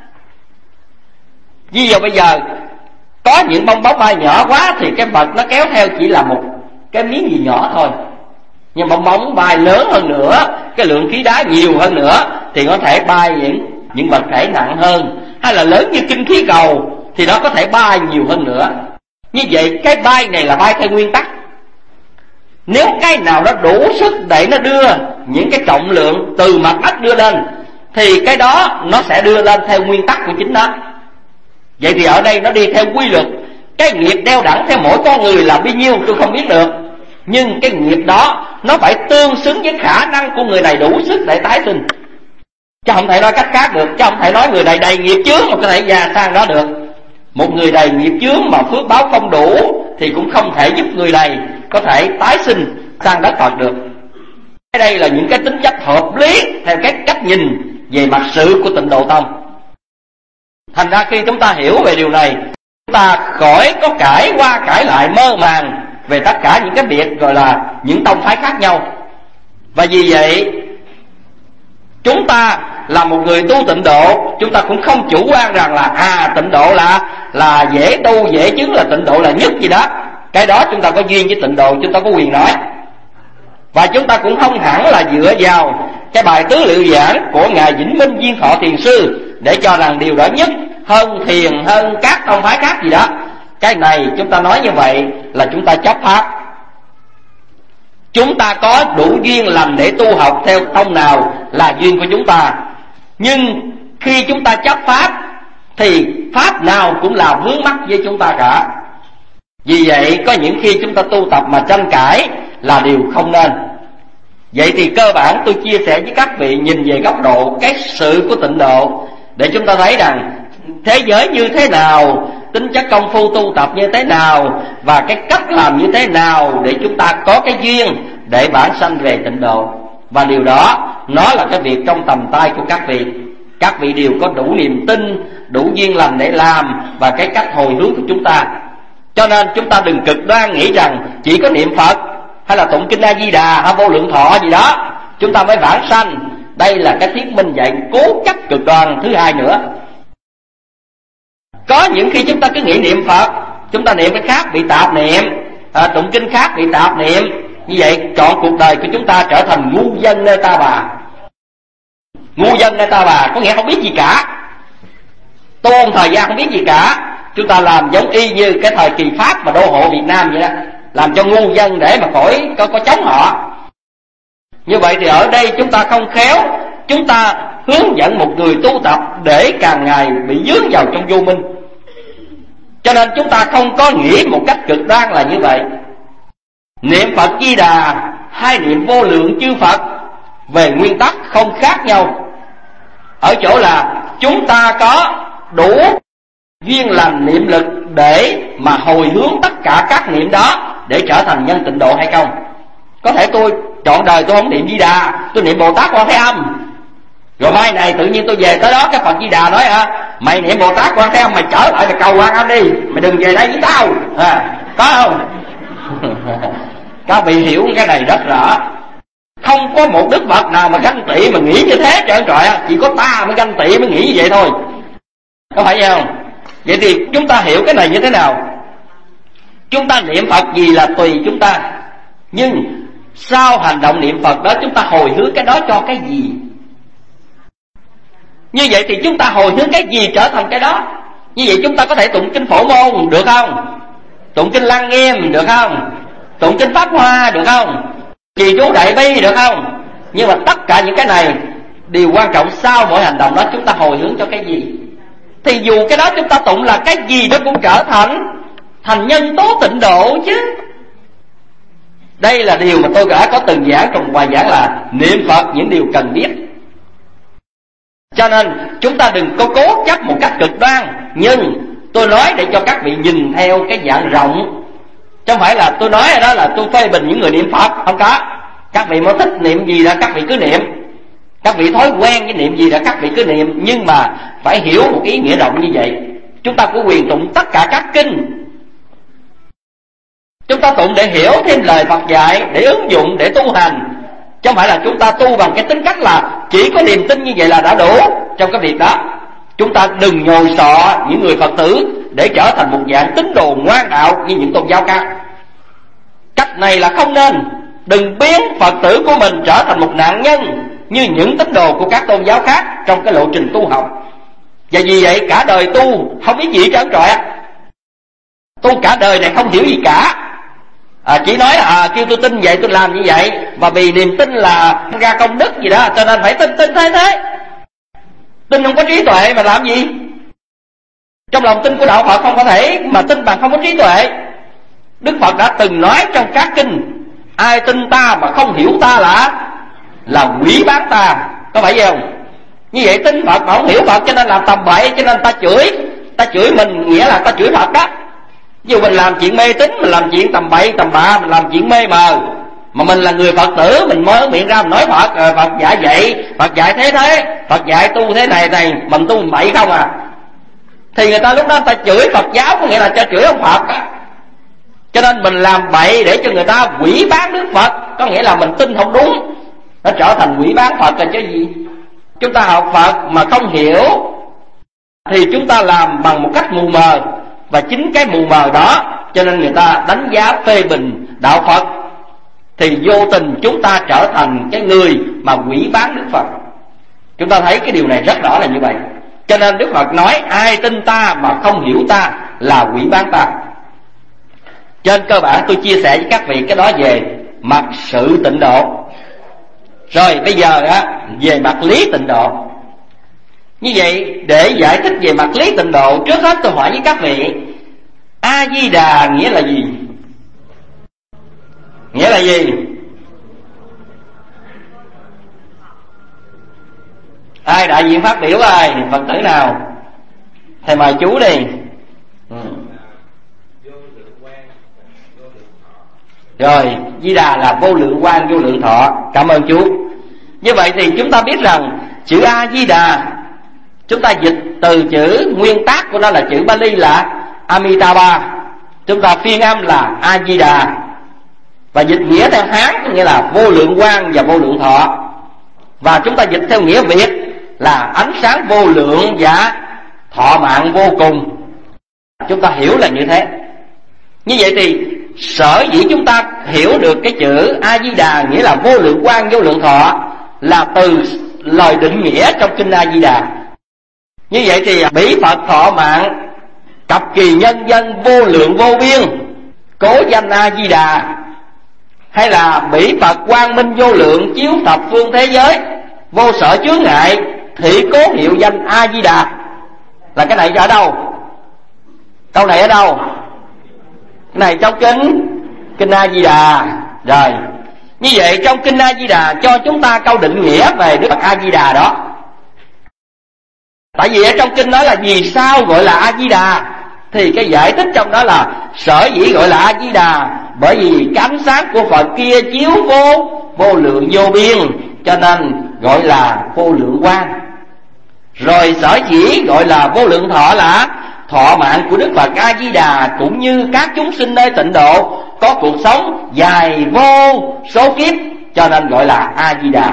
Ví dụ bây giờ có những bong bóng bay nhỏ quá thì cái vật nó kéo theo chỉ là một cái miếng gì nhỏ thôi. Nhưng bong bóng bay lớn hơn nữa, cái lượng khí đá nhiều hơn nữa thì có thể bay những vật thể nặng hơn, hay là lớn như kinh khí cầu thì nó có thể bay nhiều hơn nữa. Như vậy cái bay này là bay theo nguyên tắc. Nếu cái nào nó đủ sức để nó đưa những cái trọng lượng từ mặt đất đưa lên thì cái đó nó sẽ đưa lên theo nguyên tắc của chính nó. Vậy thì ở đây nó đi theo quy luật. Cái nghiệp đeo đẳng theo mỗi con người là bao nhiêu tôi không biết được, nhưng cái nghiệp đó nó phải tương xứng với khả năng của người này đủ sức để tái sinh. Chứ không thể nói cách khác được. Chứ không thể nói người này đầy nghiệp chướng mà có thể già sang đó được. Một người đầy nghiệp chướng mà phước báo không đủ thì cũng không thể giúp người này có thể tái sinh sang đất Phật được. Đây là những cái tính chất hợp lý theo cái cách nhìn về mặt sự của tịnh độ tông. Thành ra khi chúng ta hiểu về điều này, chúng ta khỏi có cãi qua cãi lại mơ màng về tất cả những cái biệt gọi là những tông phái khác nhau. Và vì vậy chúng ta là một người tu tịnh độ, chúng ta cũng không chủ quan rằng là tịnh độ là dễ tu dễ chứng, là tịnh độ là nhất gì đó. Cái đó chúng ta có duyên với tịnh độ, chúng ta có quyền nói. Và chúng ta cũng không hẳn là dựa vào cái bài tứ liệu giảng của Ngài Vĩnh Minh Viên Thọ Thiền Sư để cho rằng điều đó nhất hơn thiền, hơn các tông phái khác gì đó. Cái này chúng ta nói như vậy là chúng ta chấp pháp. Chúng ta có đủ duyên lành để tu học theo tông nào là duyên của chúng ta. Nhưng khi chúng ta chấp pháp thì pháp nào cũng là vướng mắc với chúng ta cả. Vì vậy có những khi chúng ta tu tập mà tranh cãi là điều không nên. Vậy thì cơ bản tôi chia sẻ với các vị nhìn về góc độ cái sự của tịnh độ, để chúng ta thấy rằng thế giới như thế nào, tính chất công phu tu tập như thế nào, và cái cách làm như thế nào để chúng ta có cái duyên để bản sanh về tịnh độ. Và điều đó nó là cái việc trong tầm tay của các vị. Các vị đều có đủ niềm tin, đủ duyên lành để làm, và cái cách hồi hướng của chúng ta. Cho nên chúng ta đừng cực đoan nghĩ rằng chỉ có niệm Phật hay là tụng kinh A Di Đà hay vô lượng thọ gì đó chúng ta mới vãng sanh. Đây là cái thuyết minh dạy cố chấp cực đoan thứ hai nữa. Có những khi chúng ta cứ nghĩ niệm Phật, chúng ta niệm cái khác bị tạp niệm, tụng kinh khác bị tạp niệm. Như vậy chọn cuộc đời của chúng ta trở thành ngu dân nơi ta bà. Ngu dân nơi ta bà có nghĩa không biết gì cả, tu một thời gian không biết gì cả. Chúng ta làm giống y như cái thời kỳ Pháp mà đô hộ Việt Nam vậy đó, làm cho ngu dân để mà khỏi có chống họ. Như vậy thì ở đây chúng ta không khéo, chúng ta hướng dẫn một người tu tập để càng ngày bị dướng vào trong vô minh. Cho nên chúng ta không có nghĩ một cách cực đoan là như vậy. Niệm Phật Di Đà hay niệm vô lượng chư Phật về nguyên tắc không khác nhau, ở chỗ là chúng ta có đủ duyên lành niệm lực để mà hồi hướng tất cả các niệm đó để trở thành nhân tịnh độ hay không. Có thể tôi trọn đời tôi không niệm Di Đà, tôi niệm Bồ Tát Quan Thế Âm, rồi mai này tự nhiên tôi về tới đó cái Phật Di Đà nói mày niệm Bồ Tát Quan Thế Âm, mày trở lại mày cầu Quan Âm đi, mày đừng về đây với tao. Có không? Các vị hiểu cái này rất rõ. Không có một Đức Phật nào mà ganh tị mà nghĩ như thế trơn trọi, chỉ có ta mới ganh tị mới nghĩ như vậy thôi. Có phải vậy không? Vậy thì chúng ta hiểu cái này như thế nào? Chúng ta niệm Phật gì là tùy chúng ta, nhưng sau hành động niệm Phật đó chúng ta hồi hướng cái đó cho cái gì? Như vậy thì chúng ta hồi hướng cái gì trở thành cái đó. Như vậy chúng ta có thể tụng kinh Phổ Môn được không? Tụng kinh Lăng Nghiêm được không? Tụng kinh Pháp Hoa được không? Trì chú Đại Bi được không? Nhưng mà tất cả những cái này điều quan trọng sau mỗi hành động đó chúng ta hồi hướng cho cái gì. Thì dù cái đó chúng ta tụng là cái gì nó cũng trở thành nhân tố tịnh độ chứ. Đây là điều mà tôi đã có từng giảng trong bài giảng là niệm Phật những điều cần biết. Cho nên chúng ta đừng có cố chấp một cách cực đoan, nhưng tôi nói để cho các vị nhìn theo cái dạng rộng. Chứ không phải là tôi nói ở đó là tôi phê bình những người niệm Phật, không có. Các vị mới thích niệm gì là các vị cứ niệm, các vị thói quen với niệm gì là các vị cứ niệm. Nhưng mà phải hiểu một ý nghĩa rộng như vậy. Chúng ta có quyền tụng tất cả các kinh. Chúng ta tụng để hiểu thêm lời Phật dạy, để ứng dụng, để tu hành. Chứ không phải là chúng ta tu bằng cái tính cách là chỉ có niềm tin như vậy là đã đủ trong cái việc đó. Chúng ta đừng nhồi sọ những người Phật tử để trở thành một dạng tín đồ ngoan đạo như những tôn giáo khác. Cách này là không nên. Đừng biến Phật tử của mình trở thành một nạn nhân như những tín đồ của các tôn giáo khác trong cái lộ trình tu học. Và vì vậy cả đời tu không biết gì trơn trọi, tu cả đời này không hiểu gì cả. Chỉ nói kêu tôi tin vậy tôi làm như vậy, và vì niềm tin là ra công đức gì đó cho nên phải tin thế. Tin không có trí tuệ mà làm gì? Trong lòng tin của đạo Phật không có thể mà tin bằng không có trí tuệ. Đức Phật đã từng nói trong các kinh, ai tin ta mà không hiểu ta là quỷ bán ta. Có phải vậy không? Như vậy tin Phật mà không hiểu Phật cho nên làm tầm bậy, cho nên ta chửi mình, nghĩa là ta chửi Phật đó. Dù mình làm chuyện mê tín, mình làm chuyện tầm bậy tầm bạ, mình làm chuyện mê mờ, mà mình là người Phật tử, mình mở miệng ra mình nói Phật, Phật dạy vậy, Phật dạy thế, Phật dạy tu thế này, mình tu mình bậy không à. Thì người ta lúc đó người ta chửi Phật giáo, có nghĩa là cho chửi ông Phật á. Cho nên mình làm bậy để cho người ta quỷ bán Đức Phật, có nghĩa là mình tin không đúng, nó trở thành quỷ bán Phật là chứ gì. Chúng ta học Phật mà không hiểu thì chúng ta làm bằng một cách mù mờ, và chính cái mù mờ đó cho nên người ta đánh giá phê bình đạo Phật, thì vô tình chúng ta trở thành cái người mà quỷ bán Đức Phật. Chúng ta thấy cái điều này rất rõ là như vậy. Cho nên Đức Phật nói ai tin ta mà không hiểu ta là quỷ bán ta. Trên cơ bản tôi chia sẻ với các vị cái đó về mặt sự tịnh độ. Rồi bây giờ về mặt lý tịnh độ. Như vậy để giải thích về mặt lý tịnh độ, trước hết tôi hỏi với các vị, A Di Đà nghĩa là gì? Nghĩa là gì? Ai đại diện phát biểu ơi? Phật tử nào? Thầy mời chú đi. Rồi, Di Đà là vô lượng quang vô lượng thọ. Cảm ơn chú. Như vậy thì chúng ta biết rằng chữ A Di Đà, chúng ta dịch từ chữ nguyên tác của nó là chữ Bali là Amitabha, chúng ta phiên âm là A Di Đà, và dịch nghĩa theo Hán có nghĩa là vô lượng quang và vô lượng thọ. Và chúng ta dịch theo nghĩa Việt là ánh sáng vô lượng và thọ mạng vô cùng. Chúng ta hiểu là như thế. Như vậy thì sở dĩ chúng ta hiểu được cái chữ A Di Đà nghĩa là vô lượng quang vô lượng thọ là từ lời định nghĩa trong kinh A Di Đà. Như vậy thì bỉ Phật thọ mạng cập kỳ nhân dân vô lượng vô biên, cố danh A Di Đà, hay là bỉ Phật quang minh vô lượng chiếu thập phương thế giới, vô sở chướng ngại thị cố hiệu danh A Di Đà. Là cái này ở đâu? Câu này ở đâu? Cái này trong kinh A Di Đà. Rồi, như vậy trong kinh A Di Đà cho chúng ta câu định nghĩa về Đức Phật A Di Đà đó. Tại vì ở trong kinh nói là vì sao gọi là A Di Đà, thì cái giải thích trong đó là sở dĩ gọi là A Di Đà bởi vì cái ánh sáng của Phật kia chiếu vô lượng vô biên, cho nên gọi là vô lượng quang. Rồi sở dĩ gọi là vô lượng thọ là thọ mạng của Đức Phật A Di Đà cũng như các chúng sinh nơi tịnh độ có cuộc sống dài vô số kiếp, cho nên gọi là A Di Đà.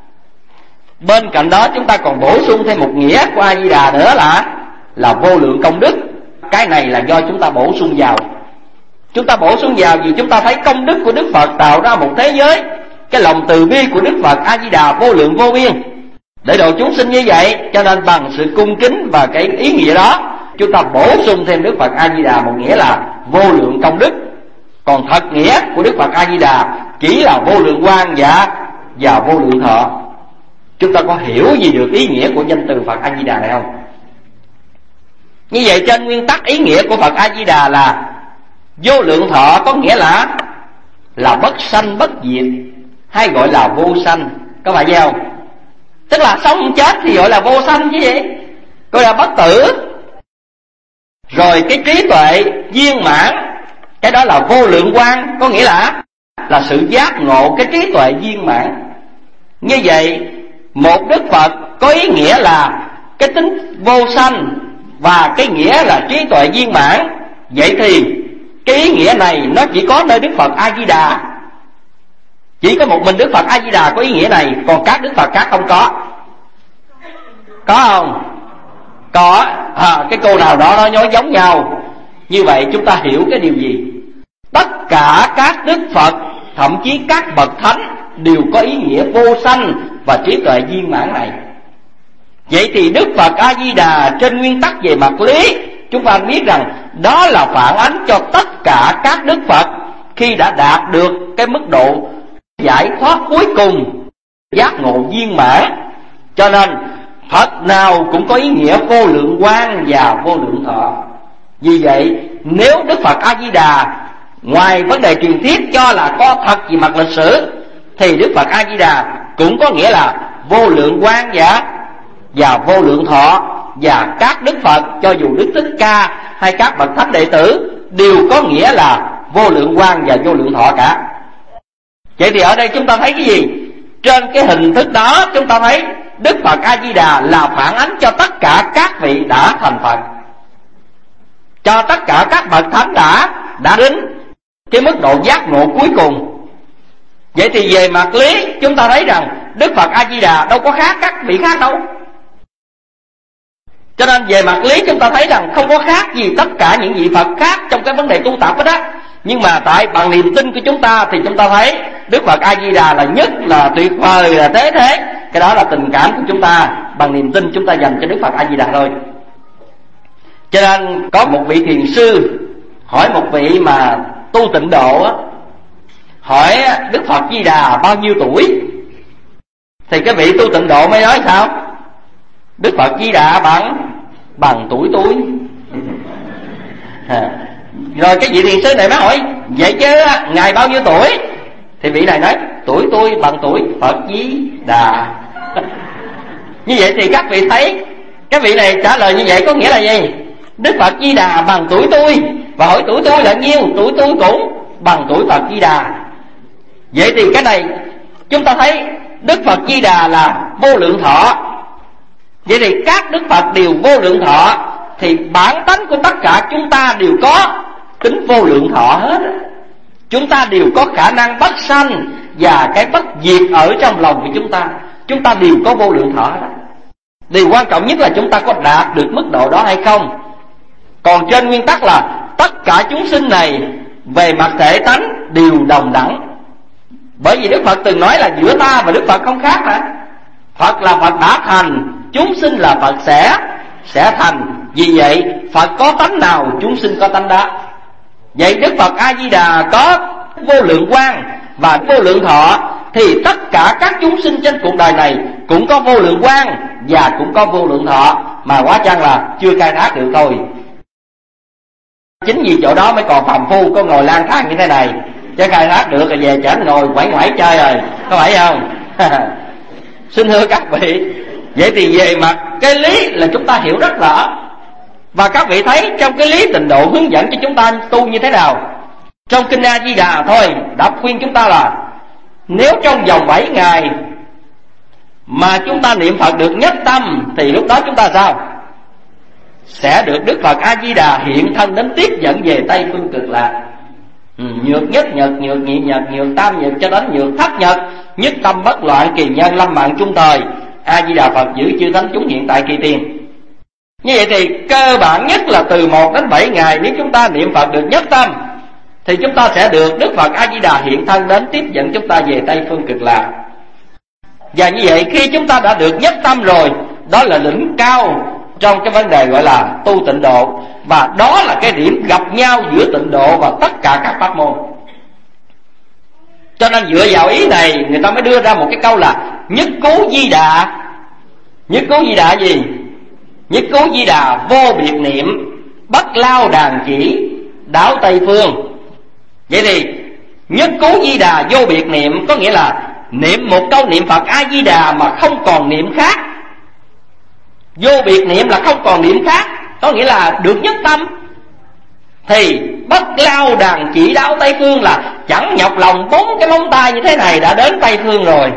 Bên cạnh đó chúng ta còn bổ sung thêm một nghĩa của A Di Đà nữa là vô lượng công đức. Cái này là do chúng ta bổ sung vào. Chúng ta bổ sung vào vì chúng ta thấy công đức của Đức Phật tạo ra một thế giới, cái lòng từ bi của Đức Phật A Di Đà vô lượng vô biên để độ chúng sinh như vậy, cho nên bằng sự cung kính và cái ý nghĩa đó, chúng ta bổ sung thêm Đức Phật A Di Đà một nghĩa là vô lượng công đức. Còn thật nghĩa của Đức Phật A Di Đà chỉ là vô lượng quang và vô lượng thọ. Chúng ta có hiểu gì được ý nghĩa của danh từ Phật A Di Đà này không? Như vậy trên nguyên tắc ý nghĩa của Phật A Di Đà là vô lượng thọ, có nghĩa là bất sanh bất diệt, hay gọi là vô sanh. Có phải vậy không? Tức là sống không chết thì gọi là vô sanh chứ gì, gọi là bất tử. Rồi cái trí tuệ viên mãn, cái đó là vô lượng quang, có nghĩa là sự giác ngộ cái trí tuệ viên mãn. Như vậy một Đức Phật có ý nghĩa là cái tính vô sanh và cái nghĩa là trí tuệ viên mãn. Vậy thì cái ý nghĩa này nó chỉ có nơi Đức Phật A Di Đà. Chỉ có một mình Đức Phật A Di Đà có ý nghĩa này, còn các Đức Phật khác không có. Có không? Có. Cái cô nào đó nó nói giống nhau. Như vậy chúng ta hiểu cái điều gì? Tất cả các Đức Phật, thậm chí các bậc thánh đều có ý nghĩa vô sanh và trí tuệ viên mãn này. Vậy thì Đức Phật A Di Đà trên nguyên tắc về mặt lý, chúng ta biết rằng đó là phản ánh cho tất cả các Đức Phật khi đã đạt được cái mức độ giải thoát cuối cùng, giác ngộ viên mãn. Cho nên Phật nào cũng có ý nghĩa vô lượng quang và vô lượng thọ. Vì vậy nếu Đức Phật A Di Đà ngoài vấn đề truyền thuyết cho là có thật về mặt lịch sử, thì Đức Phật A Di Đà cũng có nghĩa là vô lượng quang và vô lượng thọ. Và các Đức Phật, cho dù Đức Thích Ca hay các bậc thánh đệ tử, đều có nghĩa là vô lượng quang và vô lượng thọ cả. Vậy thì ở đây chúng ta thấy cái gì? Trên cái hình thức đó chúng ta thấy Đức Phật A Di Đà là phản ánh cho tất cả các vị đã thành Phật, cho tất cả các bậc thánh đã đến cái mức độ giác ngộ cuối cùng. Vậy thì về mặt lý chúng ta thấy rằng Đức Phật A Di Đà đâu có khác các vị khác đâu. Cho nên về mặt lý chúng ta thấy rằng không có khác gì tất cả những vị Phật khác trong cái vấn đề tu tập đó. Nhưng mà tại bằng niềm tin của chúng ta thì chúng ta thấy Đức Phật A Di Đà là nhất, là tuyệt vời, là thế. Cái đó là tình cảm của chúng ta, bằng niềm tin chúng ta dành cho Đức Phật A Di Đà thôi. Cho nên có một vị thiền sư hỏi một vị mà tu tịnh độ á, hỏi Đức Phật Di Đà bao nhiêu tuổi? Thì cái vị tu tịnh độ mới nói sao? Đức Phật Di Đà bằng tuổi tôi. Rồi cái vị thiền sư này mới hỏi vậy chứ ngài bao nhiêu tuổi? Thì vị này nói tuổi tôi bằng tuổi Phật Di Đà. Như vậy thì các vị thấy cái vị này trả lời như vậy có nghĩa là gì? Đức Phật Di Đà bằng tuổi tôi, và hỏi tuổi tôi là nhiêu? Tuổi tôi cũng bằng tuổi Phật Di Đà. Vậy thì cái này chúng ta thấy Đức Phật Di Đà là vô lượng thọ. Vậy thì các Đức Phật đều vô lượng thọ, thì bản tánh của tất cả chúng ta đều có tính vô lượng thọ hết. Chúng ta đều có khả năng bất sanh và cái bất diệt ở trong lòng của chúng ta. Chúng ta đều có vô lượng thọ đó. Điều quan trọng nhất là chúng ta có đạt được mức độ đó hay không. Còn trên nguyên tắc là tất cả chúng sinh này về mặt thể tánh đều đồng đẳng. Bởi vì Đức Phật từng nói là giữa ta và Đức Phật không khác hả? Phật là Phật đã thành, chúng sinh là Phật sẽ thành. Vì vậy Phật có tánh nào chúng sinh có tánh đó. Vậy Đức Phật A Di Đà có vô lượng quang và vô lượng thọ, thì tất cả các chúng sinh trên cuộc đời này cũng có vô lượng quang và cũng có vô lượng thọ, mà quá chăng là chưa khai thác được thôi. Chính vì chỗ đó mới còn phàm phu có ngồi lang thang như thế này, chứ khai thác được rồi về chảnh ngồi quẩy ngoải chơi rồi, có phải không? Xin thưa các vị, vậy thì về mặt cái lý là chúng ta hiểu rất rõ. Và các vị thấy trong cái lý tịnh độ hướng dẫn cho chúng ta tu như thế nào. Trong Kinh A Di Đà thôi đã khuyên chúng ta là nếu trong vòng 7 ngày mà chúng ta niệm Phật được nhất tâm, thì lúc đó chúng ta sao? Sẽ được Đức Phật A Di Đà hiện thân đến tiếp dẫn về Tây Phương Cực Lạc. Nhược nhất nhật, nhược nhị nhật, nhược tam nhật cho đến nhược thất nhật, nhất tâm bất loạn, kỳ nhân lâm mạng chung thời, A Di Đà Phật giữ chư thánh chúng hiện tại kỳ tiền. Như vậy thì cơ bản nhất là từ 1 đến 7 ngày, nếu chúng ta niệm Phật được nhất tâm thì chúng ta sẽ được Đức Phật A Di Đà hiện thân đến tiếp dẫn chúng ta về Tây Phương Cực Lạc. Và như vậy khi chúng ta đã được nhất tâm rồi, đó là đỉnh cao trong cái vấn đề gọi là tu tịnh độ. Và đó là cái điểm gặp nhau giữa tịnh độ và tất cả các pháp môn. Cho nên dựa vào ý này, người ta mới đưa ra một cái câu là nhất cú Di Đà. Nhất cú Di Đà gì? Nhất cú Di Đà vô biệt niệm, bất lao đàn chỉ, đáo Tây Phương. Vậy thì nhất cú Di Đà vô biệt niệm có nghĩa là niệm một câu niệm Phật A Di Đà mà không còn niệm khác. Vô biệt niệm là không còn niệm khác, có nghĩa là được nhất tâm. Thì bất lao đàn chỉ đáo Tây Phương là chẳng nhọc lòng 4 cái móng tay như thế này đã đến Tây Phương rồi.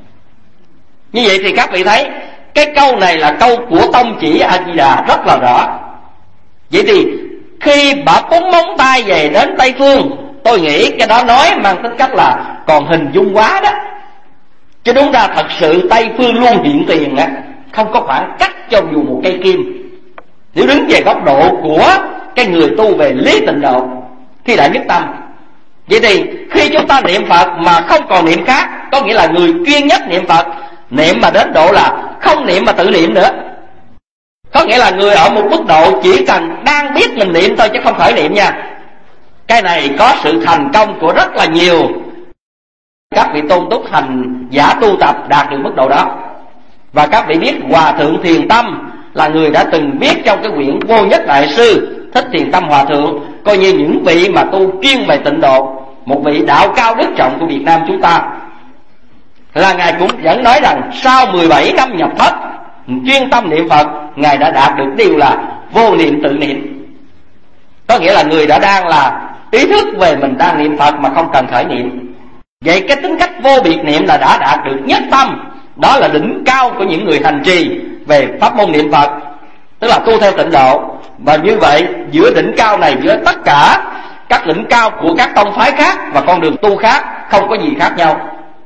Như vậy thì các vị thấy cái câu này là câu của tông chỉ A Di Đà rất là rõ. Vậy thì khi bả 4 móng tay về đến Tây Phương, tôi nghĩ cái đó nói mang tính cách là còn hình dung quá đó. Chứ đúng ra thật sự Tây Phương luôn hiện tiền á, không có khoảng cách cho dù một cây kim. Nếu đứng về góc độ của cái người tu về lý tịnh độ khi đã nhất tâm. Vậy thì khi chúng ta niệm Phật mà không còn niệm khác, có nghĩa là người chuyên nhất niệm Phật, niệm mà đến độ là không niệm mà tự niệm nữa. Có nghĩa là người ở một mức độ chỉ cần đang biết mình niệm thôi chứ không khởi niệm nha. Cái này có sự thành công của rất là nhiều các vị tôn túc hành giả tu tập đạt được mức độ đó. Và các vị biết Hòa Thượng Thiền Tâm là người đã từng viết trong cái quyển Vô Nhất Đại Sư Thích Thiền Tâm Hòa Thượng, coi như những vị mà tu chuyên về tịnh độ, một vị đạo cao đức trọng của Việt Nam chúng ta, là Ngài cũng vẫn nói rằng sau 17 năm nhập thất chuyên tâm niệm Phật, Ngài đã đạt được điều là vô niệm tự niệm. Có nghĩa là người đã đang là ý thức về mình đang niệm Phật mà không cần khởi niệm. Vậy cái tính cách vô biệt niệm là đã đạt được nhất tâm. Đó là đỉnh cao của những người hành trì về pháp môn niệm Phật, tức là tu theo tịnh độ. Và như vậy giữa đỉnh cao này, giữa tất cả các đỉnh cao của các tông phái khác và con đường tu khác không có gì khác nhau.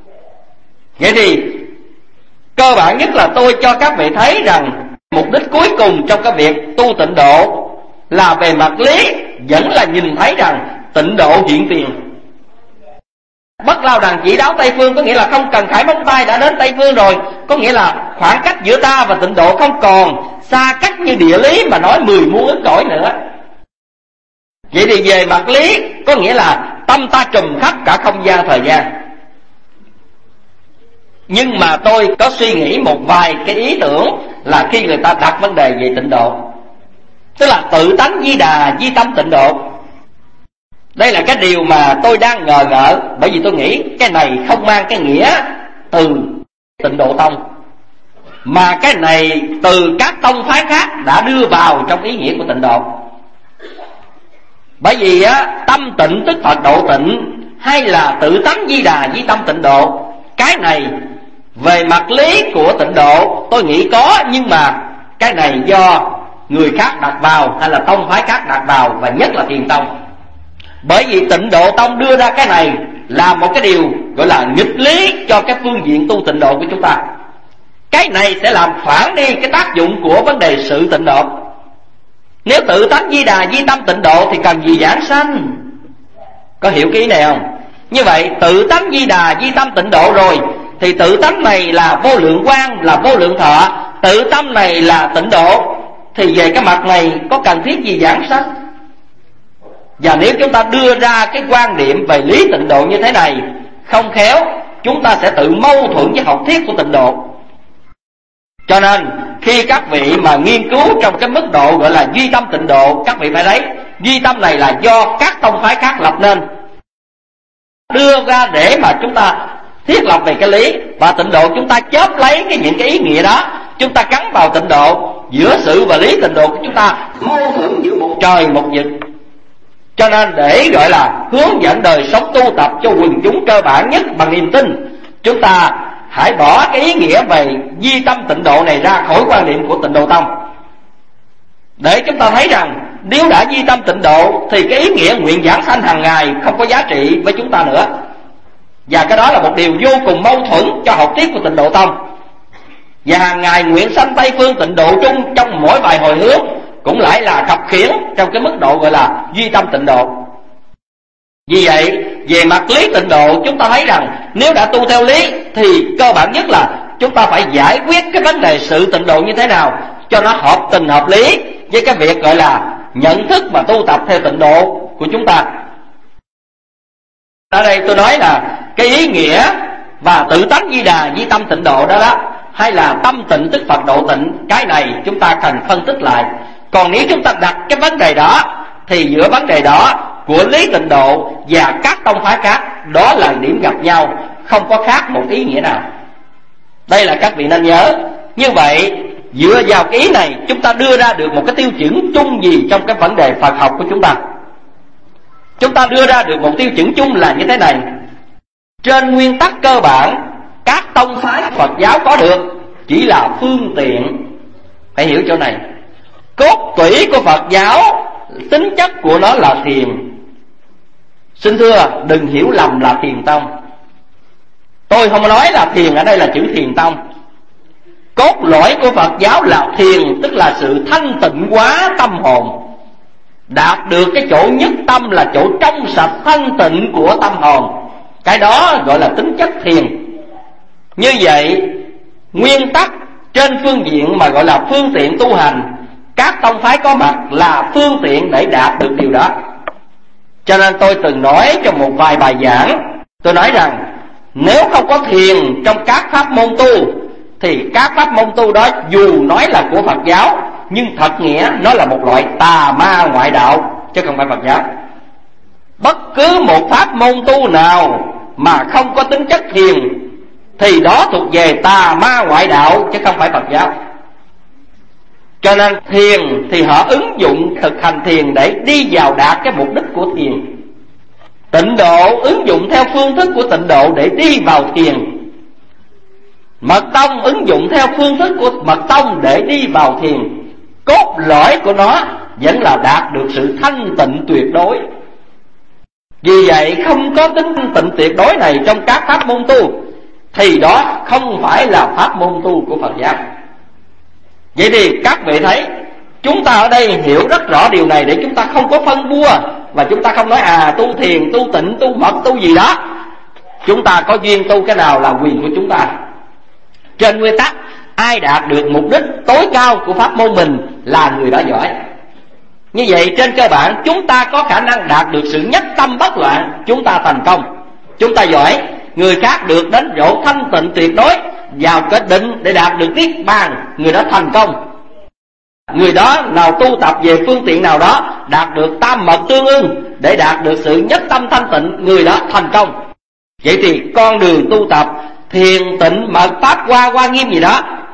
Vậy thì cơ bản nhất là tôi cho các vị thấy rằng mục đích cuối cùng trong cái việc tu tịnh độ là về mặt lý vẫn là nhìn thấy rằng tịnh độ hiện tiền. Bất lao đàn chỉ đáo Tây Phương có nghĩa là không cần khải móng tay đã đến Tây Phương rồi. Có nghĩa là khoảng cách giữa ta và tịnh độ không còn xa cách như địa lý mà nói 10 muôn ức cõi nữa. Vậy thì về mặt lý có nghĩa là tâm ta trùm khắp cả không gian thời gian. Nhưng mà tôi có suy nghĩ một vài cái ý tưởng là khi người ta đặt vấn đề về tịnh độ, tức là tự tánh Di Đà, di tâm tịnh độ. Đây là cái điều mà tôi đang ngờ ngợ, bởi vì tôi nghĩ cái này không mang cái nghĩa từ tịnh độ tông, mà cái này từ các tông phái khác đã đưa vào trong ý nghĩa của tịnh độ. Bởi vì tâm tịnh tức Phật độ tịnh, hay là tự tánh di đà di tâm tịnh độ, cái này về mặt lý của tịnh độ tôi nghĩ có, nhưng mà cái này do người khác đặt vào hay là tông phái khác đặt vào, và nhất là Thiền tông. Bởi vì Tịnh Độ Tông đưa ra cái này là một cái điều gọi là nghịch lý cho cái phương diện tu tịnh độ của chúng ta. Cái này sẽ làm phản đi cái tác dụng của vấn đề sự tịnh độ. Nếu tự tánh di đà di tâm tịnh độ thì cần gì giảng sanh? Có hiểu cái ý này không? Như vậy tự tánh di đà di tâm tịnh độ rồi thì tự tánh này là vô lượng quang, là vô lượng thọ, tự tâm này là tịnh độ, thì về cái mặt này có cần thiết gì giảng sanh? Và nếu chúng ta đưa ra cái quan điểm về lý tịnh độ như thế này, không khéo chúng ta sẽ tự mâu thuẫn với học thuyết của tịnh độ. Cho nên khi các vị mà nghiên cứu trong cái mức độ gọi là duy tâm tịnh độ, các vị phải thấy duy tâm này là do các tông phái khác lập nên, đưa ra để mà chúng ta thiết lập về cái lý. Và tịnh độ chúng ta chớp lấy những cái ý nghĩa đó, chúng ta gắn vào tịnh độ. Giữa sự và lý tịnh độ của chúng ta mâu thuẫn giữa một trời một vực. Cho nên để gọi là hướng dẫn đời sống tu tập cho quần chúng cơ bản nhất bằng niềm tin, chúng ta hãy bỏ cái ý nghĩa về duy tâm tịnh độ này ra khỏi quan niệm của Tịnh Độ Tông, để chúng ta thấy rằng nếu đã duy tâm tịnh độ thì cái ý nghĩa nguyện giảng sanh hàng ngày không có giá trị với chúng ta nữa. Và cái đó là một điều vô cùng mâu thuẫn cho học thuyết của Tịnh Độ Tông. Và hàng ngày nguyện sanh Tây Phương tịnh độ chung trong mỗi vài hồi hướng cũng lại là khập khiễng trong cái mức độ gọi là duy tâm tịnh độ. Vì vậy về mặt lý tịnh độ chúng ta thấy rằng nếu đã tu theo lý thì cơ bản nhất là chúng ta phải giải quyết cái vấn đề sự tịnh độ như thế nào cho nó hợp tình hợp lý với cái việc gọi là nhận thức và tu tập theo tịnh độ của chúng ta. Ở đây tôi nói là cái ý nghĩa và tự tánh di đà di tâm tịnh độ đó hay là tâm tịnh tức Phật độ tịnh, cái này chúng ta cần phân tích lại. Còn nếu chúng ta đặt cái vấn đề đó thì giữa vấn đề đó của lý tịnh độ và các tông phái khác, đó là điểm gặp nhau, không có khác một ý nghĩa nào. Đây là các vị nên nhớ. Như vậy dựa vào cái ý này chúng ta đưa ra được một cái tiêu chuẩn chung gì trong cái vấn đề Phật học của chúng ta. Chúng ta đưa ra được một tiêu chuẩn chung là như thế này: trên nguyên tắc cơ bản, các tông phái Phật giáo có được chỉ là phương tiện. Phải hiểu chỗ này. Cốt tủy của Phật giáo, tính chất của nó là thiền. Xin thưa, đừng hiểu lầm là thiền tông. Tôi không nói là thiền ở đây là chữ thiền tông. Cốt lõi của Phật giáo là thiền, tức là sự thanh tịnh hóa tâm hồn, đạt được cái chỗ nhất tâm là chỗ trong sạch thanh tịnh của tâm hồn. Cái đó gọi là tính chất thiền. Như vậy nguyên tắc trên phương diện mà gọi là phương tiện tu hành, các tông phái có mặt là phương tiện để đạt được điều đó. Cho nên tôi từng nói trong một vài bài giảng, tôi nói rằng nếu không có thiền trong các pháp môn tu thì các pháp môn tu đó dù nói là của Phật giáo, nhưng thật nghĩa nó là một loại tà ma ngoại đạo, chứ không phải Phật giáo. Bất cứ một pháp môn tu nào mà không có tính chất thiền thì đó thuộc về tà ma ngoại đạo, chứ không phải Phật giáo. Cho nên thiền thì họ ứng dụng thực hành thiền để đi vào đạt cái mục đích của thiền. Tịnh độ ứng dụng theo phương thức của tịnh độ để đi vào thiền. Mật tông ứng dụng theo phương thức của mật tông để đi vào thiền. Cốt lõi của nó vẫn là đạt được sự thanh tịnh tuyệt đối. Vì vậy không có tính tịnh tuyệt đối này trong các pháp môn tu thì đó không phải là pháp môn tu của Phật giáo. Vậy thì các vị thấy chúng ta ở đây hiểu rất rõ điều này để chúng ta không có phân bua, và chúng ta không nói tu thiền, tu tịnh, tu mật, tu gì đó. Chúng ta có duyên tu cái nào là quyền của chúng ta. Trên nguyên tắc ai đạt được mục đích tối cao của pháp môn mình là người đó giỏi. Như vậy trên cơ bản chúng ta có khả năng đạt được sự nhất tâm bất loạn, chúng ta thành công, chúng ta giỏi. Người khác được đến chỗ thanh tịnh tuyệt đối, vào cái định để đạt được niết bàn, người đó thành công. Người đó nào tu tập về phương tiện nào đó, đạt được tam mật tương ưng để đạt được sự nhất tâm thanh tịnh, người đó thành công. Vậy thì con đường tu tập thiền tịnh mật pháp hoa nghiêm gì đó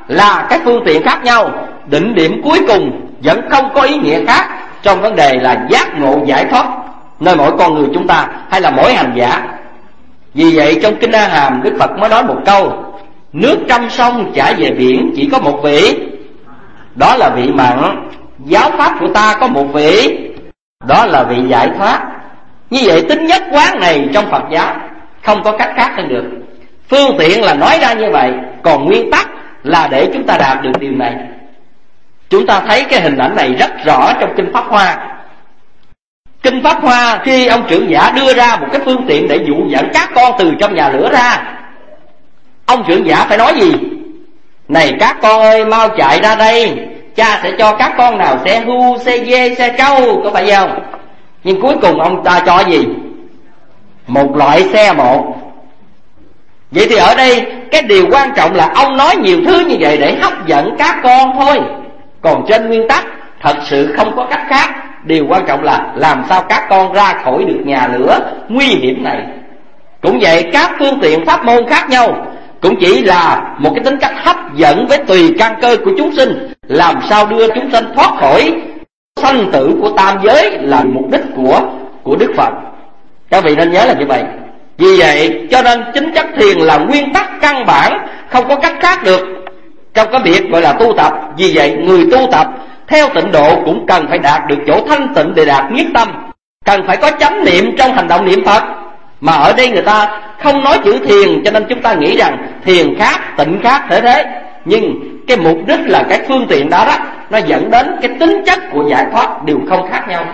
là cái phương tiện khác nhau, định điểm cuối cùng vẫn không có ý nghĩa khác trong vấn đề là giác ngộ giải thoát nơi mỗi con người chúng ta hay là mỗi hành giả. Vì vậy trong Kinh A Hàm, Đức Phật mới nói một câu: nước trăm sông chảy về biển chỉ có một vị, đó là vị mặn. Giáo pháp của ta có một vị, đó là vị giải thoát. Như vậy tính nhất quán này trong Phật giáo không có cách khác hơn được. Phương tiện là nói ra như vậy, còn nguyên tắc là để chúng ta đạt được điều này. Chúng ta thấy cái hình ảnh này rất rõ trong Kinh Pháp Hoa. Kinh Pháp Hoa, khi ông trưởng giả đưa ra một cái phương tiện để dụ dẫn các con từ trong nhà lửa ra, ông trưởng giả phải nói gì? Này các con ơi, mau chạy ra đây, cha sẽ cho các con nào xe hưu, xe dê, xe trâu, có phải không? Nhưng cuối cùng ông ta cho gì? Một loại xe một. Vậy thì ở đây cái điều quan trọng là ông nói nhiều thứ như vậy để hấp dẫn các con thôi. Còn trên nguyên tắc thật sự không có cách khác. Điều quan trọng là làm sao các con ra khỏi được nhà lửa nguy hiểm này. Cũng vậy, các phương tiện pháp môn khác nhau cũng chỉ là một cái tính cách hấp dẫn với tùy căn cơ của chúng sinh, làm sao đưa chúng sinh thoát khỏi sanh tử của tam giới là mục đích của Đức Phật. Các vị nên nhớ là như vậy. Vì vậy cho nên chính chất thiền là nguyên tắc căn bản, không có cách khác được trong cái việc gọi là tu tập. Vì vậy người tu tập theo tịnh độ cũng cần phải đạt được chỗ thanh tịnh để đạt nhất tâm, cần phải có chánh niệm trong hành động niệm Phật. Mà ở đây người ta không nói chữ thiền, cho nên chúng ta nghĩ rằng thiền khác, tịnh khác thế. Nhưng cái mục đích là cái phương tiện đó nó dẫn đến cái tính chất của giải thoát đều không khác nhau.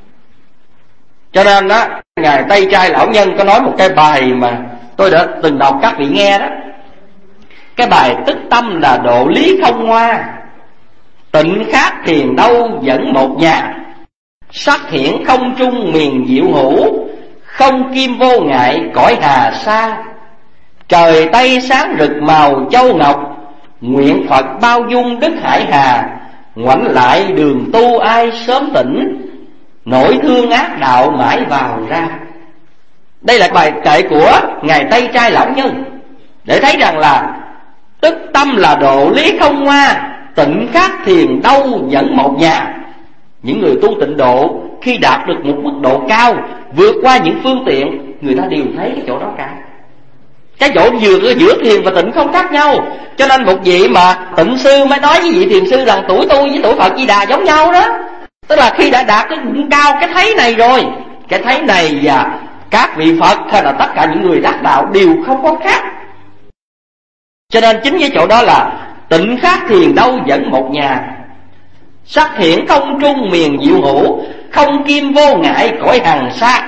Cho nên đó, Ngài Tây Trai Lão Nhân có nói một cái bài mà tôi đã từng đọc các vị nghe đó. Cái bài tức tâm là độ lý không hoa, tịnh khác thiền đâu dẫn một nhà, sắc hiển không trung miền diệu hữu, không kim vô ngại cõi hà sa. Trời Tây sáng rực màu châu ngọc, nguyện Phật bao dung đức hải hà. Ngoảnh lại đường tu ai sớm tỉnh, nỗi thương ác đạo mãi vào ra. Đây là bài kệ của Ngài Tây Trai Lão Nhân, để thấy rằng là tức tâm là độ lý không hoa, tịnh khác thiền đâu dẫn một nhà. Những người tu tịnh độ khi đạt được một mức độ cao, vượt qua những phương tiện, người ta đều thấy cái chỗ đó cả. Cái chỗ giữa thiền và tịnh không khác nhau. Cho nên một vị mà tịnh sư mới nói với vị thiền sư rằng tuổi tôi với tuổi Phật Di Đà giống nhau đó. Tức là khi đã đạt cái cao cái thấy này rồi, cái thấy này và các vị Phật hay là tất cả những người đắc đạo đều không có khác. Cho nên chính cái chỗ đó là tịnh khác thiền đâu dẫn một nhà, sắc hiển không trung miền diệu hữu, không kim vô ngại cõi hằng sa.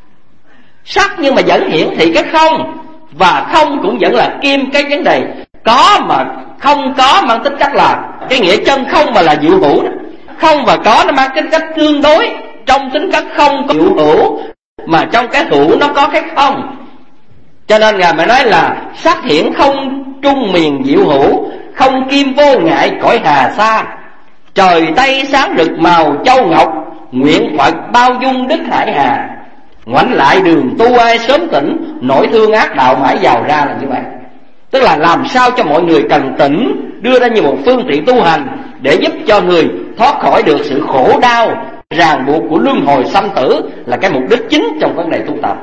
Sắc nhưng mà vẫn hiển thị cái không, và không cũng vẫn là kim. Cái vấn đề có mà không có mang tính cách là cái nghĩa chân không mà là diệu hữu đó. Không và có nó mang tính cách tương đối. Trong tính cách không có diệu hữu, mà trong cái hữu nó có cái không. Cho nên Ngài mới nói là sắc hiển không trung miền diệu hữu, không kim vô ngại cõi hà sa. Trời Tây sáng rực màu châu ngọc, nguyện Phật bao dung đức hải hà. Ngoảnh lại đường tu ai sớm tỉnh, nỗi thương ác đạo mãi vào ra, là như vậy. Tức là làm sao cho mọi người cần tỉnh, đưa ra như một phương tiện tu hành để giúp cho người thoát khỏi được sự khổ đau, ràng buộc của luân hồi sanh tử, là cái mục đích chính trong vấn đề tu tập.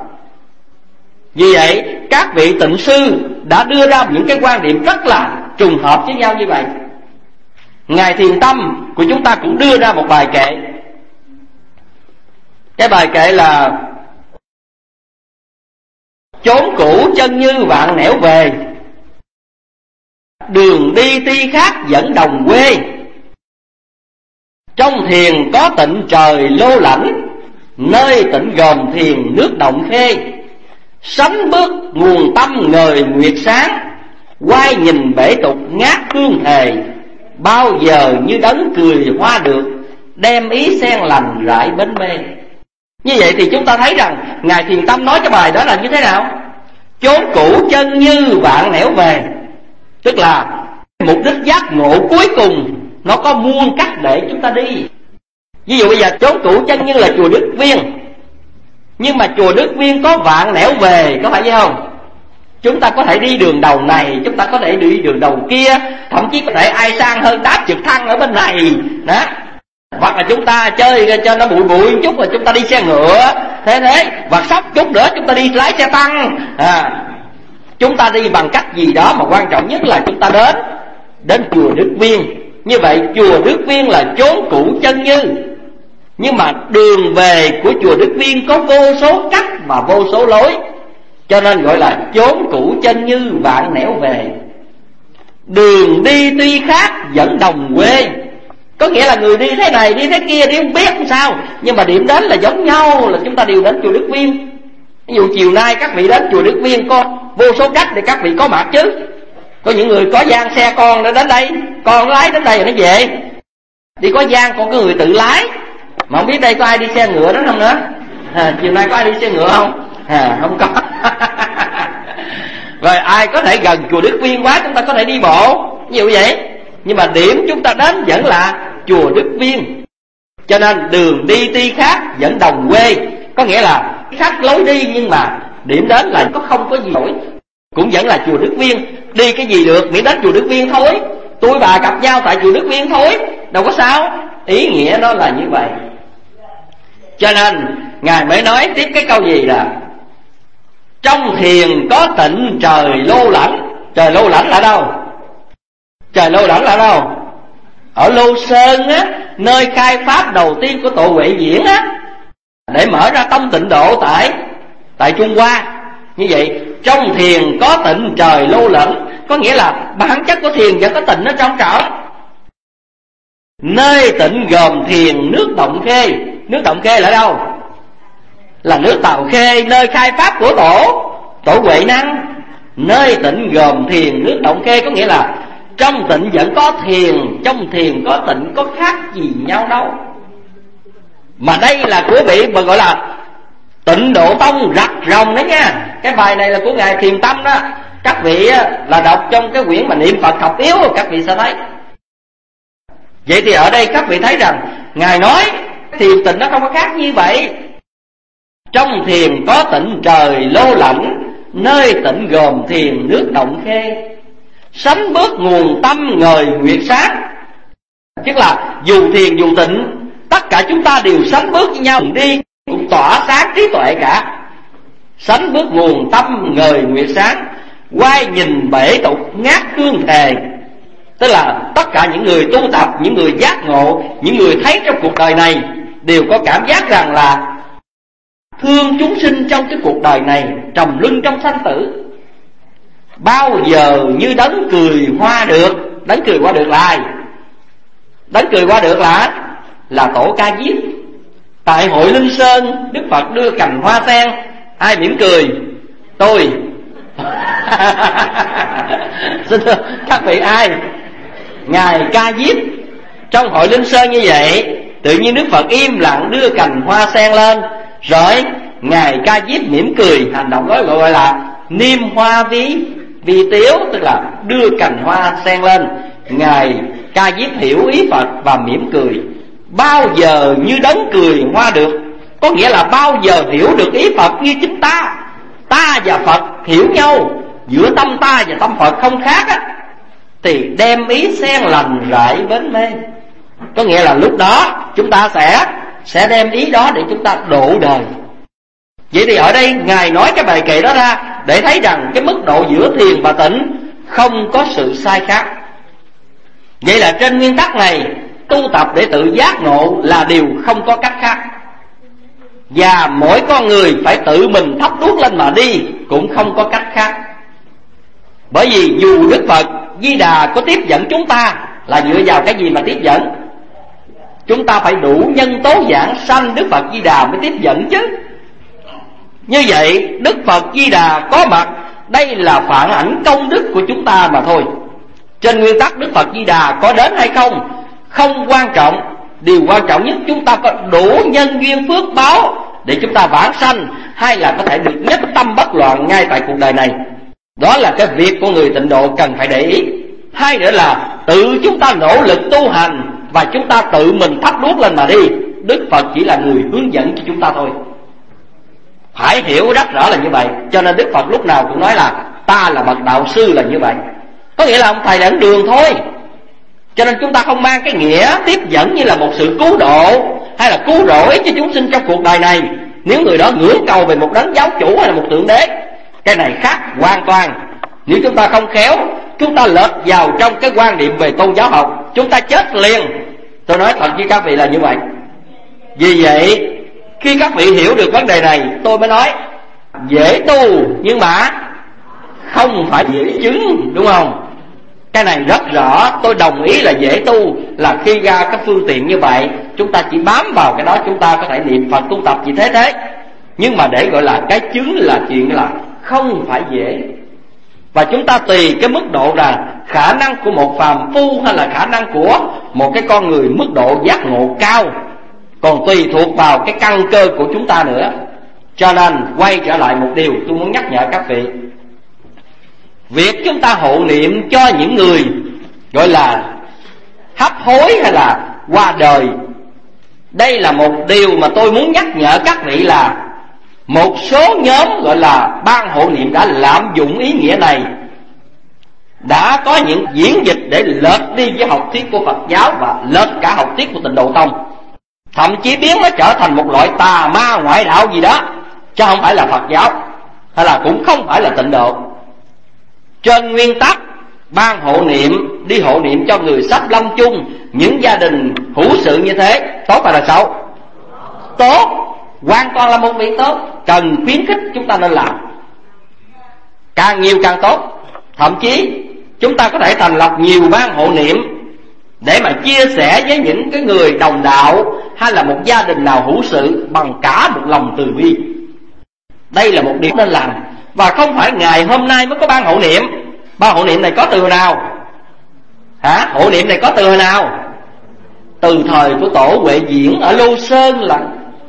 Vì vậy các vị tịnh sư đã đưa ra những cái quan điểm rất là trùng hợp với nhau như vậy. Ngài Thiền Tâm của chúng ta cũng đưa ra một bài kệ. Cái bài kệ là chốn cũ chân như vạn nẻo về, đường đi ti khác dẫn đồng quê. Trong thiền có tịnh trời lô lãnh, nơi tịnh gồm thiền nước động khê. Sánh bước nguồn tâm ngời nguyệt sáng, quay nhìn bể tục ngát hương thề. Bao giờ như đấng cười hoa được, đem ý sen lành rải bến mê. Như vậy thì chúng ta thấy rằng Ngài Thiền Tâm nói cái bài đó là như thế nào? Chốn cũ chân như vạn nẻo về. Tức là mục đích giác ngộ cuối cùng nó có muôn cách để chúng ta đi. Ví dụ bây giờ chốn cũ chân như là chùa Đức Viên, nhưng mà chùa Đức Viên có vạn nẻo về, có phải vậy không? Chúng ta có thể đi đường đầu này, chúng ta có thể đi đường đầu kia, thậm chí có thể ai sang hơn đáp trực thăng ở bên này đó. Hoặc là chúng ta chơi cho nó bụi bụi một chút là chúng ta đi xe ngựa thế. Và sắp chút nữa chúng ta đi lái xe tăng. Chúng ta đi bằng cách gì đó, mà quan trọng nhất là chúng ta đến chùa Đức Viên. Như vậy chùa Đức Viên là chốn cũ chân như, nhưng mà đường về của chùa Đức Viên có vô số cách và vô số lối, cho nên gọi là chốn cũ chân như vạn nẻo về. Đường đi tuy khác vẫn đồng quê, có nghĩa là người đi thế này đi thế kia đi không biết làm sao, nhưng mà điểm đến là giống nhau, là chúng ta đều đến chùa Đức Viên. Ví dụ chiều nay các vị đến chùa Đức Viên có vô số cách để các vị có mặt chứ. Có những người có gian xe con đã đến đây, con lái đến đây rồi nó về. Đi có gian còn có người tự lái, mà không biết đây có ai đi xe ngựa đó không nữa. Chiều nay có ai đi xe ngựa không? Không có. Rồi ai có thể gần chùa Đức Viên quá, chúng ta có thể đi bộ, như vậy. Nhưng mà điểm chúng ta đến vẫn là chùa Đức Viên. Cho nên đường đi tuy khác vẫn đồng quê, có nghĩa là khác lối đi nhưng mà điểm đến là không có gì nổi, cũng vẫn là chùa Đức Viên. Đi cái gì được miễn đến chùa Đức Viên thôi. Tôi bà gặp nhau tại chùa Đức Viên thôi, đâu có sao. Ý nghĩa đó là như vậy. Cho nên Ngài mới nói tiếp cái câu gì là trong thiền có tịnh trời lô lãnh. Trời lô lãnh là đâu? Trời lô lãnh là đâu? Ở Lô Sơn á, nơi khai pháp đầu tiên của Tổ Huệ Diễn á, để mở ra tông tịnh độ tại Trung Hoa. Như vậy trong thiền có tịnh trời lô lãnh, có nghĩa là bản chất của thiền vẫn có tịnh ở trong trọng. Nơi tịnh gồm thiền nước Động Khê. Nước Động Khê là đâu? Là nước Tàu Khê, nơi khai pháp của Tổ Huệ Năng. Nơi tịnh gồm thiền nước Động Khê, có nghĩa là trong tịnh vẫn có thiền, trong thiền có tịnh, có khác gì nhau đâu. Mà đây là của vị mà gọi là Tịnh Độ Tông rặt ròng đấy nha. Cái bài này là của Ngài Thiền Tâm đó. Các vị là đọc trong cái quyển mà niệm Phật học yếu, các vị sẽ thấy. Vậy thì ở đây các vị thấy rằng Ngài nói thiền tịnh nó không có khác như vậy. Trong thiền có tịnh trời lô lãnh, nơi tịnh gồm thiền nước Động Khê. Sánh bước nguồn tâm ngời nguyệt sáng. Tức là dù thiền dù tịnh, tất cả chúng ta đều sánh bước với nhau đi, cũng tỏa sáng trí tuệ cả. Sánh bước nguồn tâm ngời nguyệt sáng, quay nhìn bể tục ngát hương thề. Tức là tất cả những người tu tập, những người giác ngộ, những người thấy trong cuộc đời này đều có cảm giác rằng là thương chúng sinh trong cái cuộc đời này, trầm luân trong sanh tử. Bao giờ như đấng cười hoa được. Đấng cười hoa được là ai? Đấng cười hoa được là Tổ Ca Diếp. Tại hội Linh Sơn, Đức Phật đưa cành hoa sen, ai mỉm cười? Tôi. Xin thưa các vị, ai? Ngài Ca Diếp. Trong hội Linh Sơn như vậy, tự nhiên Đức Phật im lặng đưa cành hoa sen lên, rồi Ngài Ca Diếp mỉm cười. Hành động đó gọi là niêm hoa vi tiếu, tức là đưa cành hoa sen lên. Ngài Ca Diếp hiểu ý Phật và mỉm cười. Bao giờ như đấng cười hoa được, có nghĩa là bao giờ hiểu được ý Phật như chính ta. Ta và Phật hiểu nhau, giữa tâm ta và tâm Phật không khác á, thì đem ý sen lành rải bến mê. Có nghĩa là lúc đó chúng ta sẽ đem ý đó để chúng ta độ đời. Vậy thì ở đây Ngài nói cái bài kệ đó ra để thấy rằng cái mức độ giữa thiền và tịnh không có sự sai khác. Vậy là trên nguyên tắc này, tu tập để tự giác ngộ là điều không có cách khác. Và mỗi con người phải tự mình thắp đuốc lên mà đi, cũng không có cách khác. Bởi vì dù Đức Phật Di Đà có tiếp dẫn chúng ta, là dựa vào cái gì mà tiếp dẫn? Chúng ta phải đủ nhân tố giảng sanh Đức Phật Di Đà mới tiếp dẫn chứ. Như vậy Đức Phật Di Đà có mặt, đây là phản ảnh công đức của chúng ta mà thôi. Trên nguyên tắc Đức Phật Di Đà có đến hay không quan trọng. Điều quan trọng nhất chúng ta có đủ nhân duyên phước báo để chúng ta vãng sanh, hay là có thể được nhất tâm bất loạn ngay tại cuộc đời này. Đó là cái việc của người tịnh độ cần phải để ý. Hai nữa là tự chúng ta nỗ lực tu hành, và chúng ta tự mình thắp đuốc lên mà đi. Đức Phật chỉ là người hướng dẫn cho chúng ta thôi. Phải hiểu rất rõ là như vậy. Cho nên Đức Phật lúc nào cũng nói là ta là bậc đạo sư là như vậy. Có nghĩa là ông thầy là đường thôi. Cho nên chúng ta không mang cái nghĩa tiếp dẫn như là một sự cứu độ hay là cứu rỗi cho chúng sinh trong cuộc đời này, nếu người đó ngưỡng cầu về một đấng giáo chủ hay là một thượng đế. Cái này khác hoàn toàn. Nếu chúng ta không khéo, chúng ta lệch vào trong cái quan niệm về tôn giáo học, chúng ta chết liền. Tôi nói thật với các vị là như vậy. Vì vậy khi các vị hiểu được vấn đề này, tôi mới nói dễ tu nhưng mà không phải dễ chứng, đúng không? Cái này rất rõ. Tôi đồng ý là dễ tu là khi ra các phương tiện như vậy, chúng ta chỉ bám vào cái đó, chúng ta có thể niệm Phật tu tập gì thế. Nhưng mà để gọi là cái chứng là chuyện là không phải dễ. Và chúng ta tùy cái mức độ là khả năng của một phàm phu hay là khả năng của một cái con người mức độ giác ngộ cao, còn tùy thuộc vào cái căn cơ của chúng ta nữa. Cho nên quay trở lại một điều tôi muốn nhắc nhở các vị. Việc chúng ta hộ niệm cho những người gọi là hấp hối hay là qua đời, đây là một điều mà tôi muốn nhắc nhở các vị là một số nhóm gọi là ban hộ niệm đã lạm dụng ý nghĩa này, đã có những diễn dịch để lệch đi với học thuyết của Phật giáo và lệch cả học thuyết của Tịnh Độ Tông, thậm chí biến nó trở thành một loại tà ma ngoại đạo gì đó, chứ không phải là Phật giáo hay là cũng không phải là Tịnh Độ. Trên nguyên tắc ban hộ niệm, đi hộ niệm cho người sắp lâm chung, những gia đình hữu sự như thế, tốt hay là xấu? Tốt, hoàn toàn là một việc tốt, cần khuyến khích chúng ta nên làm, càng nhiều càng tốt. Thậm chí chúng ta có thể thành lập nhiều ban hộ niệm để mà chia sẻ với những cái người đồng đạo hay là một gia đình nào hữu sự bằng cả một lòng từ bi. Đây là một điểm nên làm. Và không phải ngày hôm nay mới có ban hộ niệm. Ban hộ niệm này có từ nào? Hộ niệm này có từ nào? Từ thời của tổ Huệ Diễn ở Lô Sơn là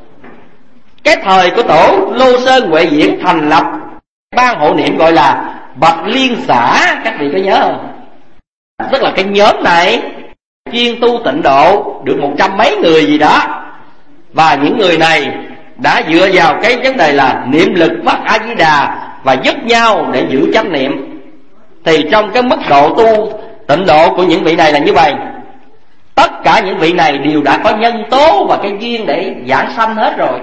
cái thời của tổ Lô Sơn Huệ Diễn thành lập ban hộ niệm gọi là Bạch Liên Xã. Các vị có nhớ không? Tức là cái nhóm này chuyên tu tịnh độ, được 100 mấy người gì đó. Và những người này đã dựa vào cái vấn đề là niệm lực phát A Di Đà và giúp nhau để giữ chánh niệm. Thì trong cái mức độ tu tịnh độ của những vị này là như vậy. Tất cả những vị này đều đã có nhân tố và cái duyên để giảng sanh hết rồi.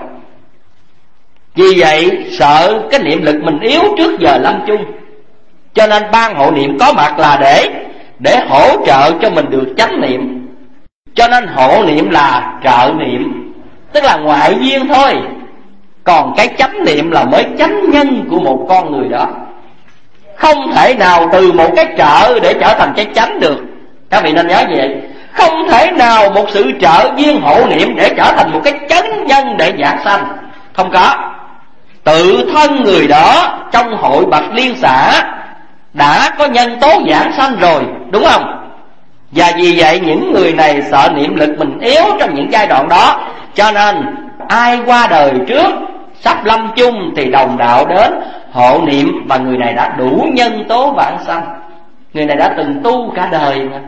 Vì vậy sợ cái niệm lực mình yếu trước giờ lâm chung, cho nên ban hộ niệm có mặt là để hỗ trợ cho mình được chánh niệm. Cho nên hộ niệm là trợ niệm, tức là ngoại duyên thôi. Còn cái chánh niệm là mới chánh nhân của một con người đó. Không thể nào từ một cái trợ để trở thành cái chánh được. Các vị nên nhớ vậy. Không thể nào một sự trợ duyên hộ niệm để trở thành một cái chánh nhân để giảng sanh. Không có. Tự thân người đó trong hội Bạch Liên Xã đã có nhân tố giảng sanh rồi, đúng không? Và vì vậy những người này sợ niệm lực mình yếu trong những giai đoạn đó, cho nên ai qua đời trước sắp lâm chung thì đồng đạo đến hộ niệm, và người này đã đủ nhân tố vãng sanh. Người này đã từng tu cả đời mà.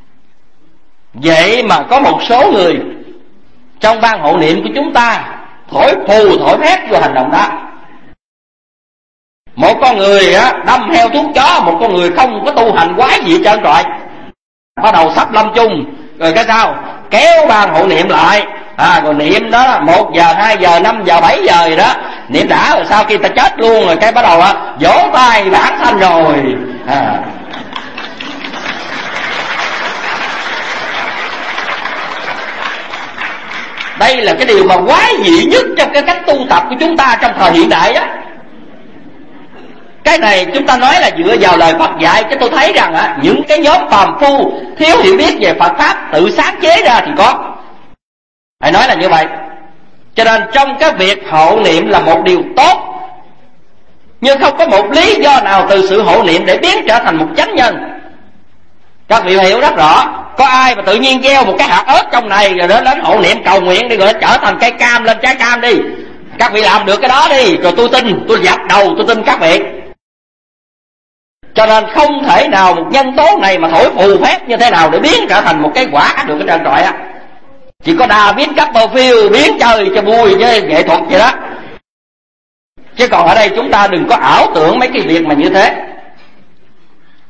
Vậy mà có một số người trong ban hộ niệm của chúng ta thổi phù thổi phét vô hành động đó. Một con người đâm heo thuốc chó, một con người không có tu hành quái gì trơn trọi, bắt đầu sắp lâm chung rồi cái sao kéo ban hộ niệm lại, rồi niệm đó 1 giờ 2 giờ 5 giờ 7 giờ gì đó, niệm đã rồi sau khi ta chết luôn rồi cái bắt đầu vỗ tay vãng sanh rồi. Đây là cái điều mà quái dị nhất trong cái cách tu tập của chúng ta trong thời hiện đại á. Cái này chúng ta nói là dựa vào lời Phật dạy, chứ tôi thấy rằng những cái nhóm phàm phu thiếu hiểu biết về Phật pháp tự sáng chế ra thì có. Hãy nói là như vậy. Cho nên trong cái việc hộ niệm là một điều tốt, nhưng không có một lý do nào từ sự hộ niệm để biến trở thành một chánh nhân. Các vị hiểu rất rõ. Có ai mà tự nhiên gieo một cái hạt ớt trong này rồi đến hộ niệm cầu nguyện đi, rồi nó trở thành cây cam, lên trái cam đi. Các vị làm được cái đó đi, rồi tôi tin, tôi dập đầu tôi tin các vị. Cho nên không thể nào một nhân tố này mà thổi phù phép như thế nào để biến trở thành một cái quả được cái trơn trọi á. Chỉ có David Copperfield biến chơi cho vui với nghệ thuật vậy đó. Chứ còn ở đây chúng ta đừng có ảo tưởng mấy cái việc mà như thế.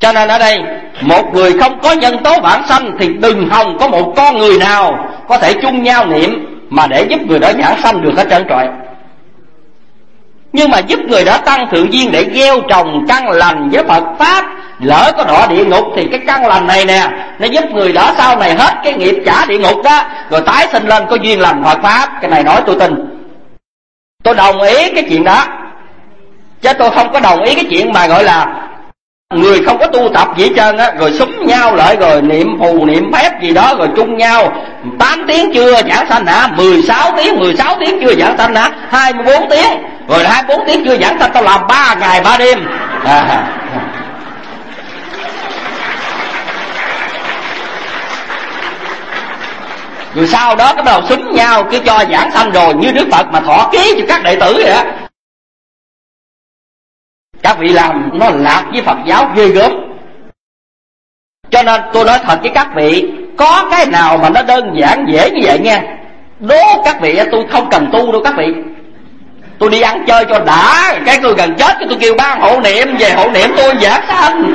Cho nên ở đây, một người không có nhân tố vãng sanh thì đừng hòng có một con người nào có thể chung nhau niệm mà để giúp người đó vãng sanh được hết trơn trọi. Nhưng mà giúp người đó tăng thượng duyên để gieo trồng căn lành với Phật Pháp. Lỡ có đọa địa ngục thì cái căn lành này nè, nó giúp người đó sau này hết cái nghiệp trả địa ngục đó, rồi tái sinh lên có duyên lành Phật Pháp. Cái này nói tôi tin, tôi đồng ý cái chuyện đó. Chứ tôi không có đồng ý cái chuyện mà gọi là người không có tu tập gì hết trơn á, rồi xúm nhau lại rồi niệm phù niệm phép gì đó, rồi chung nhau 8 tiếng chưa giảng sanh hả, 16 tiếng chưa giảng sanh hả, 24 tiếng, rồi 24 tiếng chưa giảng sanh tao làm 3 ngày 3 đêm. Rồi sau đó bắt đầu xúm nhau cứ cho giảng sanh rồi như Đức Phật mà thọ ký cho các đệ tử vậy á. Các vị làm nó lạc với Phật giáo ghê gớm. Cho nên tôi nói thật với các vị, có cái nào mà nó đơn giản dễ như vậy nha. Đố các vị, tôi không cần tu đâu các vị. Tôi đi ăn chơi cho đã, cái tôi gần chết cái tôi kêu ban hộ niệm về hộ niệm tôi giảng sanh.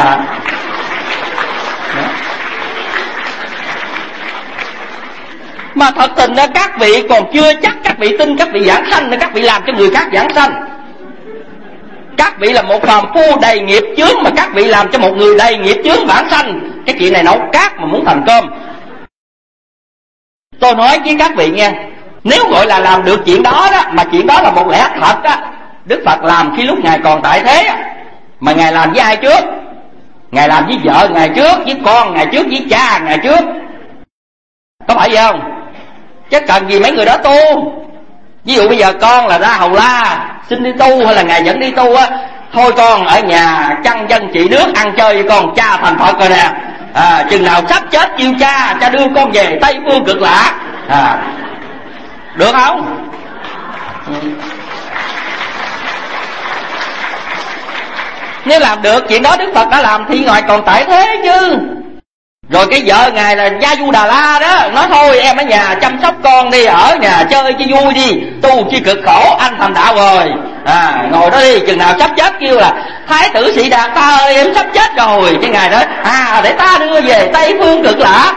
Mà thật tình ra các vị còn chưa chắc các vị tin các vị giảng sanh nên các vị làm cho người khác giảng sanh. Các vị là một phàm phu đầy nghiệp chướng mà các vị làm cho một người đầy nghiệp chướng vãng sanh. Cái chuyện này nấu cát mà muốn thành cơm. Tôi nói với các vị nghe, nếu gọi là làm được chuyện đó đó, mà chuyện đó là một lẽ thật á, Đức Phật làm khi lúc Ngài còn tại thế. Mà Ngài làm với ai trước? Ngài làm với vợ Ngài trước, với con Ngài trước, với cha Ngài trước. Có phải vậy không? Chứ cần gì mấy người đó tu. Ví dụ bây giờ con là ra Hầu La xin đi tu, hay là Ngài dẫn đi tu á, thôi con ở nhà chăn dân trị nước ăn chơi với con, cha thành Phật rồi nè. Chừng nào sắp chết kêu cha đưa con về Tây Phương Cực Lạc. Được không? Nếu làm được chuyện đó Đức Phật đã làm thì Ngài còn tại thế chứ. Rồi cái vợ Ngài là Gia Du Đà La đó, nói thôi em ở nhà chăm sóc con đi, ở nhà chơi cho vui đi, tu chi cực khổ, anh thành đạo rồi. Ngồi đó đi, chừng nào sắp chết kêu là Thái tử Sĩ Đạt ta ơi em sắp chết rồi. Cái Ngài nói để ta đưa về Tây Phương Cực Lạc.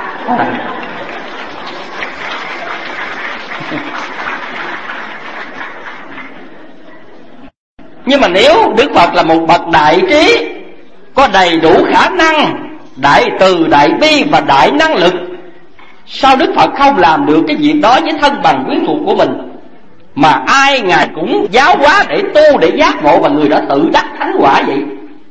Nhưng mà nếu Đức Phật là một bậc đại trí, có đầy đủ khả năng, đại từ, đại bi và đại năng lực, sao Đức Phật không làm được cái việc đó với thân bằng quyến thuộc của mình? Mà ai Ngài cũng giáo hóa để tu, để giác ngộ, và người đã tự đắc thánh quả vậy.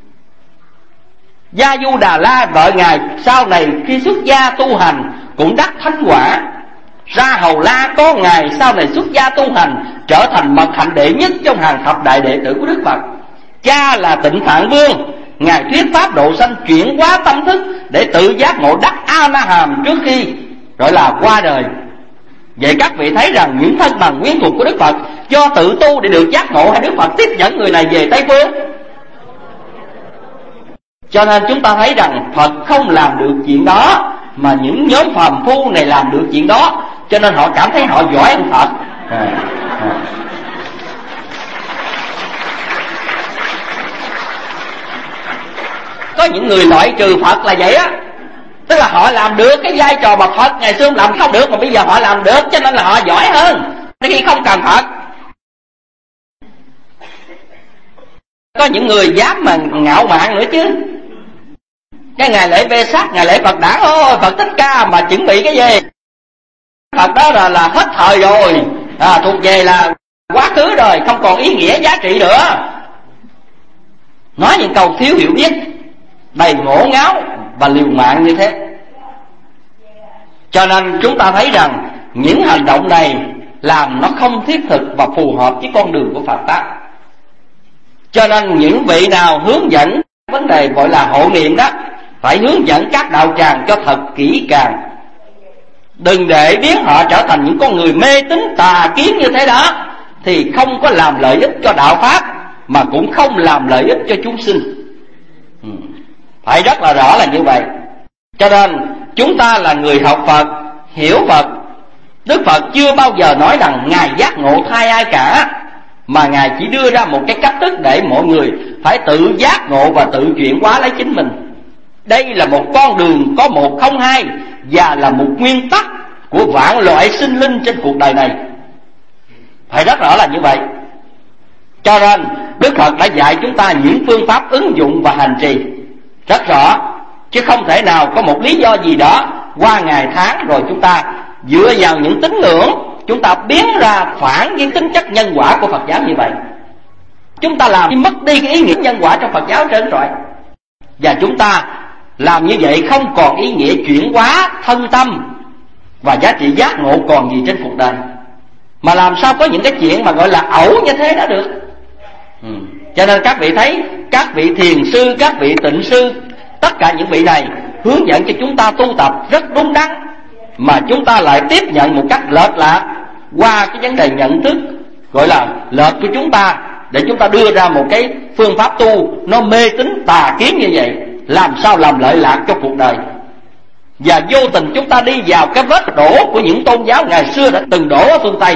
Gia Du Đà La vợ Ngài sau này khi xuất gia tu hành cũng đắc thánh quả. Ra Hầu La có Ngài sau này xuất gia tu hành trở thành mật hạnh đệ nhất trong hàng thập đại đệ tử của Đức Phật. Cha là Tịnh Phạn Vương, Ngài thuyết pháp độ sanh chuyển hóa tâm thức để tự giác ngộ đắc A-la-hàm trước khi gọi là qua đời. Vậy các vị thấy rằng những thân bằng quyến thuộc của Đức Phật do tự tu để được giác ngộ, hay Đức Phật tiếp dẫn người này về Tây Phương? Cho nên chúng ta thấy rằng Phật không làm được chuyện đó, mà những nhóm phàm phu này làm được chuyện đó, cho nên họ cảm thấy họ giỏi hơn Phật. Có những người loại trừ Phật là vậy á, tức là họ làm được cái vai trò mà Phật ngày xưa làm không được, mà bây giờ họ làm được, cho nên là họ giỏi hơn khi không cần Phật. Có những người dám mà ngạo mạn nữa chứ. Cái ngày lễ Vesak, ngày lễ Phật Đản, Phật Thích Ca mà chuẩn bị cái gì? Phật đó là hết thời rồi, thuộc về là quá khứ rồi, không còn ý nghĩa giá trị nữa. Nói những câu thiếu hiểu biết, đầy ngổ ngáo và liều mạng như thế. Cho nên chúng ta thấy rằng những hành động này làm nó không thiết thực và phù hợp với con đường của Phật Pháp. Cho nên những vị nào hướng dẫn vấn đề gọi là hộ niệm đó, phải hướng dẫn các đạo tràng cho thật kỹ càng, đừng để biến họ trở thành những con người mê tín tà kiến như thế đó, thì không có làm lợi ích cho đạo Pháp, mà cũng không làm lợi ích cho chúng sinh. Phải rất là rõ là như vậy. Cho nên chúng ta là người học Phật, hiểu Phật. Đức Phật chưa bao giờ nói rằng Ngài giác ngộ thay ai cả, mà Ngài chỉ đưa ra một cái cách thức để mọi người phải tự giác ngộ và tự chuyển hóa lấy chính mình. Đây là một con đường có một không hai, và là một nguyên tắc của vạn loại sinh linh trên cuộc đời này. Phải rất rõ là như vậy. Cho nên Đức Phật đã dạy chúng ta những phương pháp ứng dụng và hành trì rất rõ, chứ không thể nào có một lý do gì đó qua ngày tháng rồi chúng ta dựa vào những tín ngưỡng, chúng ta biến ra phản với tính chất nhân quả của Phật giáo như vậy. Chúng ta làm mất đi cái ý nghĩa nhân quả trong Phật giáo trơn trọi. Và chúng ta làm như vậy không còn ý nghĩa chuyển hóa thân tâm và giá trị giác ngộ còn gì trên cuộc đời. Mà làm sao có những cái chuyện mà gọi là ẩu như thế đã được. Cho nên các vị thấy, các vị thiền sư, các vị tịnh sư, tất cả những vị này hướng dẫn cho chúng ta tu tập rất đúng đắn, mà chúng ta lại tiếp nhận một cách lệch lạc qua cái vấn đề nhận thức gọi là lệch của chúng ta, để chúng ta đưa ra một cái phương pháp tu nó mê tín tà kiến như vậy, làm sao làm lợi lạc cho cuộc đời. Và vô tình chúng ta đi vào cái vết đổ của những tôn giáo ngày xưa đã từng đổ ở phương Tây.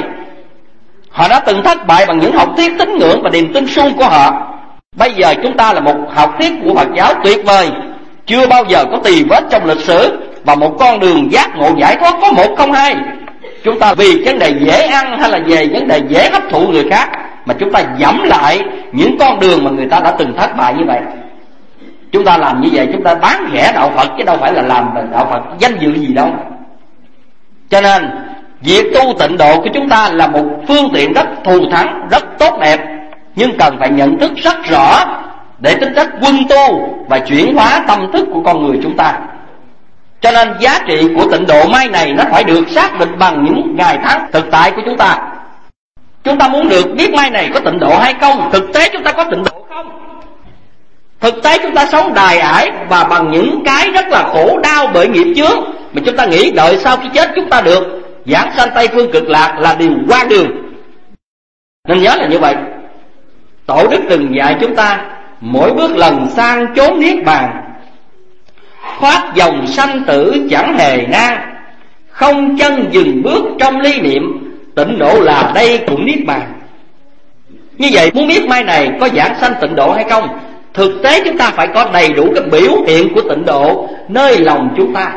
Họ đã từng thất bại bằng những học thuyết tín ngưỡng và niềm tin suông của họ. Bây giờ chúng ta là một học thuyết của Phật giáo tuyệt vời, chưa bao giờ có tì vết trong lịch sử, và một con đường giác ngộ giải thoát có một không hai. Chúng ta vì vấn đề dễ ăn hay là về vấn đề dễ hấp thụ người khác mà chúng ta dẫm lại những con đường mà người ta đã từng thất bại như vậy. Chúng ta làm như vậy chúng ta bán rẻ đạo Phật, chứ đâu phải là làm đạo Phật danh dự gì đâu. Cho nên việc tu tịnh độ của chúng ta là một phương tiện rất thù thắng, rất tốt đẹp, nhưng cần phải nhận thức rất rõ để tính chất quân tu và chuyển hóa tâm thức của con người chúng ta. Cho nên giá trị của tịnh độ mai này nó phải được xác định bằng những ngày tháng thực tại của chúng ta. Chúng ta muốn được biết mai này có tịnh độ hay không, thực tế chúng ta có tịnh độ không? Thực tế chúng ta sống đài ải và bằng những cái rất là khổ đau bởi nghiệp chướng, mà chúng ta nghĩ đợi sau khi chết chúng ta được giảng sanh Tây Phương Cực Lạc là điều hoang đường. Nên nhớ là như vậy. Tổ đức từng dạy chúng ta mỗi bước lần sang chốn niết bàn, thoát dòng sanh tử chẳng hề nan, không chân dừng bước trong ly niệm, tịnh độ là đây cũng niết bàn. Như vậy muốn biết mai này có giảng sanh tịnh độ hay không, thực tế chúng ta phải có đầy đủ cái biểu hiện của tịnh độ nơi lòng chúng ta.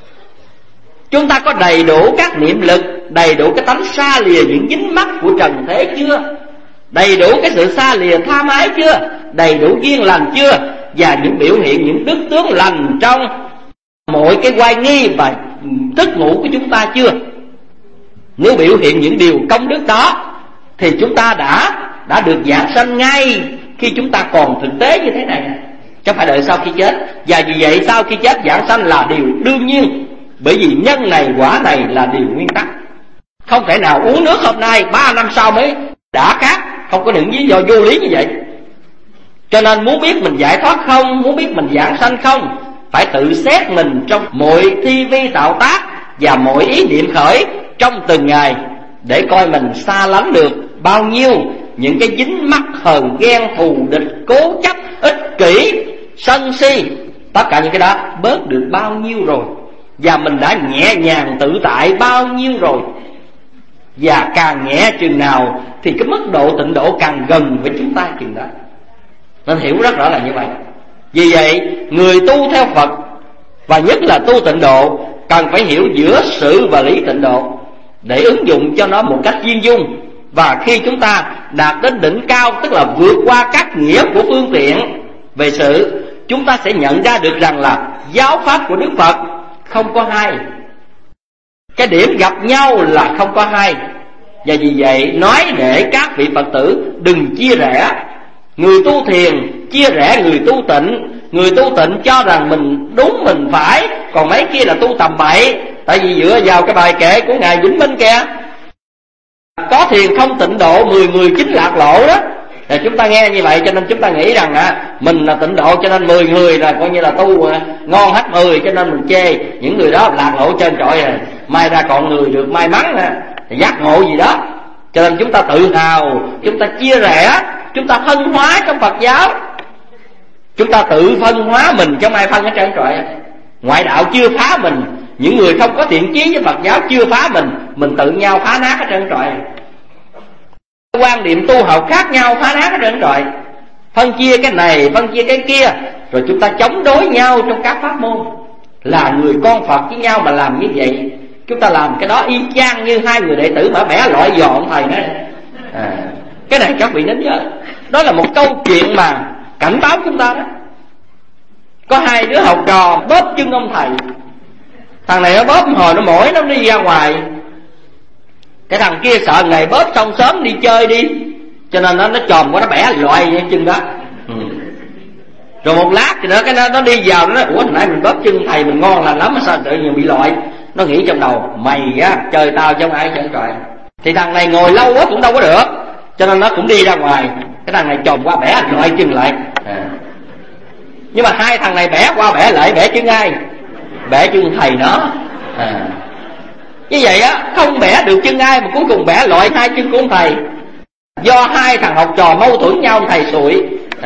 Chúng ta có đầy đủ các niệm lực, đầy đủ cái tánh xa lìa những dính mắc của trần thế chưa? Đầy đủ cái sự xa lìa tham ái chưa? Đầy đủ duyên lành chưa? Và những biểu hiện, những đức tướng lành trong mọi cái oai nghi và thức ngủ của chúng ta chưa? Nếu biểu hiện những điều công đức đó thì chúng ta đã được giảng sanh ngay khi chúng ta còn thực tế như thế này, chứ không phải đợi sau khi chết. Và vì vậy sau khi chết giảng sanh là điều đương nhiên, bởi vì nhân này quả này là điều nguyên tắc. Không thể nào uống nước hôm nay 3 năm sau mới đã khác, không có những lý do vô lý như vậy. Cho nên muốn biết mình giải thoát không, muốn biết mình giảng sanh không, phải tự xét mình trong mọi thi vi tạo tác và mọi ý niệm khởi trong từng ngày, để coi mình xa lánh được bao nhiêu những cái dính mắc hờn ghen thù địch, cố chấp, ích kỷ, sân si. Tất cả những cái đó bớt được bao nhiêu rồi, và mình đã nhẹ nhàng tự tại bao nhiêu rồi. Và càng nhẹ chừng nào thì cái mức độ tịnh độ càng gần với chúng ta chừng đó. Nên hiểu rất rõ là như vậy. Vì vậy người tu theo Phật, và nhất là tu tịnh độ, cần phải hiểu giữa sự và lý tịnh độ để ứng dụng cho nó một cách viên dung. Và khi chúng ta đạt đến đỉnh cao, tức là vượt qua các nghĩa của phương tiện về sự, chúng ta sẽ nhận ra được rằng là giáo pháp của Đức Phật không có hai. Cái điểm gặp nhau là không có hai. Và vì vậy nói để các vị Phật tử đừng chia rẽ. Người tu thiền chia rẽ người tu tịnh. Người tu tịnh cho rằng mình đúng mình phải, còn mấy kia là tu tầm bậy. Tại vì dựa vào cái bài kệ của Ngài Vĩnh Minh kìa, có thiền không tịnh độ 10 người chính lạc lộ đó. Thì chúng ta nghe như vậy cho nên chúng ta nghĩ rằng mình là tịnh độ cho nên 10 người là coi như là tu ngon hết 10, cho nên mình chê những người đó lạc lộ trơn trọi rồi. May ra còn người được may mắn giác ngộ gì đó. Cho nên chúng ta tự hào, chúng ta chia rẽ, chúng ta phân hóa trong Phật giáo. Chúng ta tự phân hóa mình chứ không ai phân hết trơn trọi. Ngoại đạo chưa phá mình, những người không có thiện chí với Phật giáo chưa phá mình tự nhau phá nát hết trơn trọi. quan điểm tu học khác nhau phá nát hết trơn rồi, phân chia cái này phân chia cái kia, rồi chúng ta chống đối nhau trong các pháp môn. Là người con Phật với nhau mà làm như vậy, chúng ta làm cái đó y chang như hai người đệ tử mà bẻ loại giò ông thầy nữa. Cái này các vị nên nhớ, đó là một câu chuyện mà cảnh báo chúng ta đó. Có hai đứa học trò bóp chân ông thầy. Thằng này nó bóp hồi nó mỏi nó đi ra ngoài, cái thằng kia sợ ngày bóp xong sớm đi chơi đi, cho nên nó chồm qua nó bẻ loại cái chân đó. Rồi một lát thì nó đi vào nó nói: ủa hồi nãy mình bóp chân thầy mình ngon lành lắm mà sao tự nhiên bị loại. Nó nghĩ trong đầu: mày á chơi tao chứ không ai chơi trời. Thì thằng này ngồi lâu quá cũng đâu có được, cho nên nó cũng đi ra ngoài. Cái thằng này chồm qua bẻ loại chân lại. Nhưng mà hai thằng này bẻ qua bẻ lại, bẻ chân ai? Bẻ chân thầy nó. Như vậy á, không bẻ được chân ai mà cuối cùng bẻ loại hai chân của ông thầy. Do hai thằng học trò mâu thuẫn nhau, ông thầy sụi.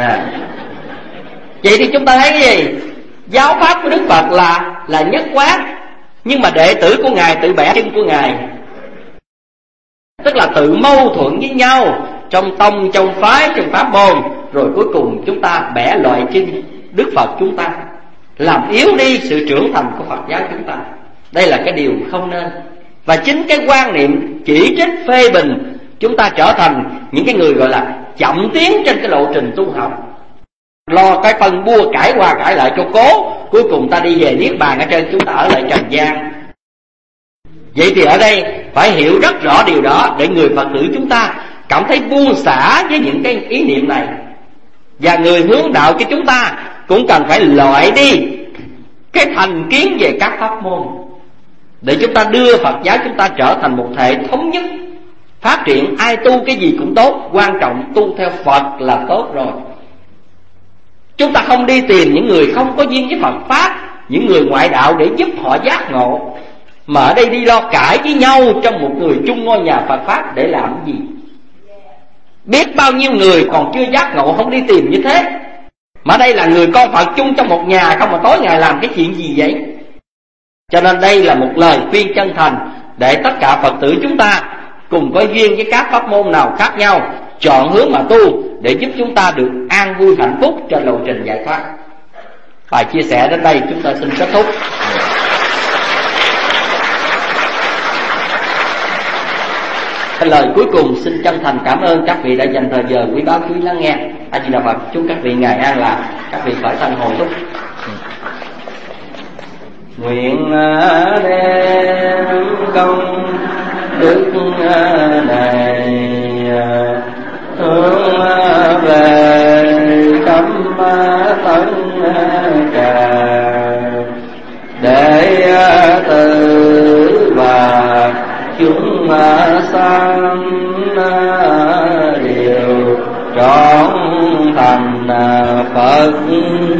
Vậy thì chúng ta thấy cái gì? Giáo pháp của Đức Phật là nhất quán, nhưng mà đệ tử của Ngài tự bẻ chân của Ngài, tức là tự mâu thuẫn với nhau trong tông, trong phái, trong pháp môn, rồi cuối cùng chúng ta bẻ loại chân Đức Phật chúng ta, làm yếu đi sự trưởng thành của Phật giáo chúng ta. Đây là cái điều không nên. Và chính cái quan niệm chỉ trích phê bình, chúng ta trở thành những cái người gọi là chậm tiến trên cái lộ trình tu học, lo cái phân bua cãi qua cãi lại cho cố, cuối cùng ta đi về niết bàn ở trên, chúng ta ở lại trần gian. Vậy thì ở đây phải hiểu rất rõ điều đó, để người Phật tử chúng ta cảm thấy buông xả với những cái ý niệm này. Và người hướng đạo cho chúng ta cũng cần phải loại đi cái thành kiến về các pháp môn, để chúng ta đưa Phật giáo chúng ta trở thành một thể thống nhất, phát triển. Ai tu cái gì cũng tốt, quan trọng tu theo Phật là tốt rồi. Chúng ta không đi tìm những người không có duyên với Phật Pháp, những người ngoại đạo để giúp họ giác ngộ, mà ở đây đi lo cãi với nhau trong một người chung ngôi nhà Phật Pháp để làm gì? Biết bao nhiêu người còn chưa giác ngộ không đi tìm như thế, mà đây là người con Phật chung trong một nhà, không mà tối ngày làm cái chuyện gì vậy? Cho nên đây là một lời khuyên chân thành để tất cả Phật tử chúng ta cùng có duyên với các pháp môn nào khác nhau, chọn hướng mà tu để giúp chúng ta được an vui hạnh phúc trên lộ trình giải thoát. Bài chia sẻ đến đây chúng ta xin kết thúc. Lời cuối cùng xin chân thành cảm ơn các vị đã dành thời giờ quý báu chú ý lắng nghe. A Di Đà Phật. Chúc các vị ngày an lạc, các vị khởi sanh hồi túc. Nguyện đem công đức này hướng về khắp tấn tràng, để từ và chúng sanh đều trọn thành Phật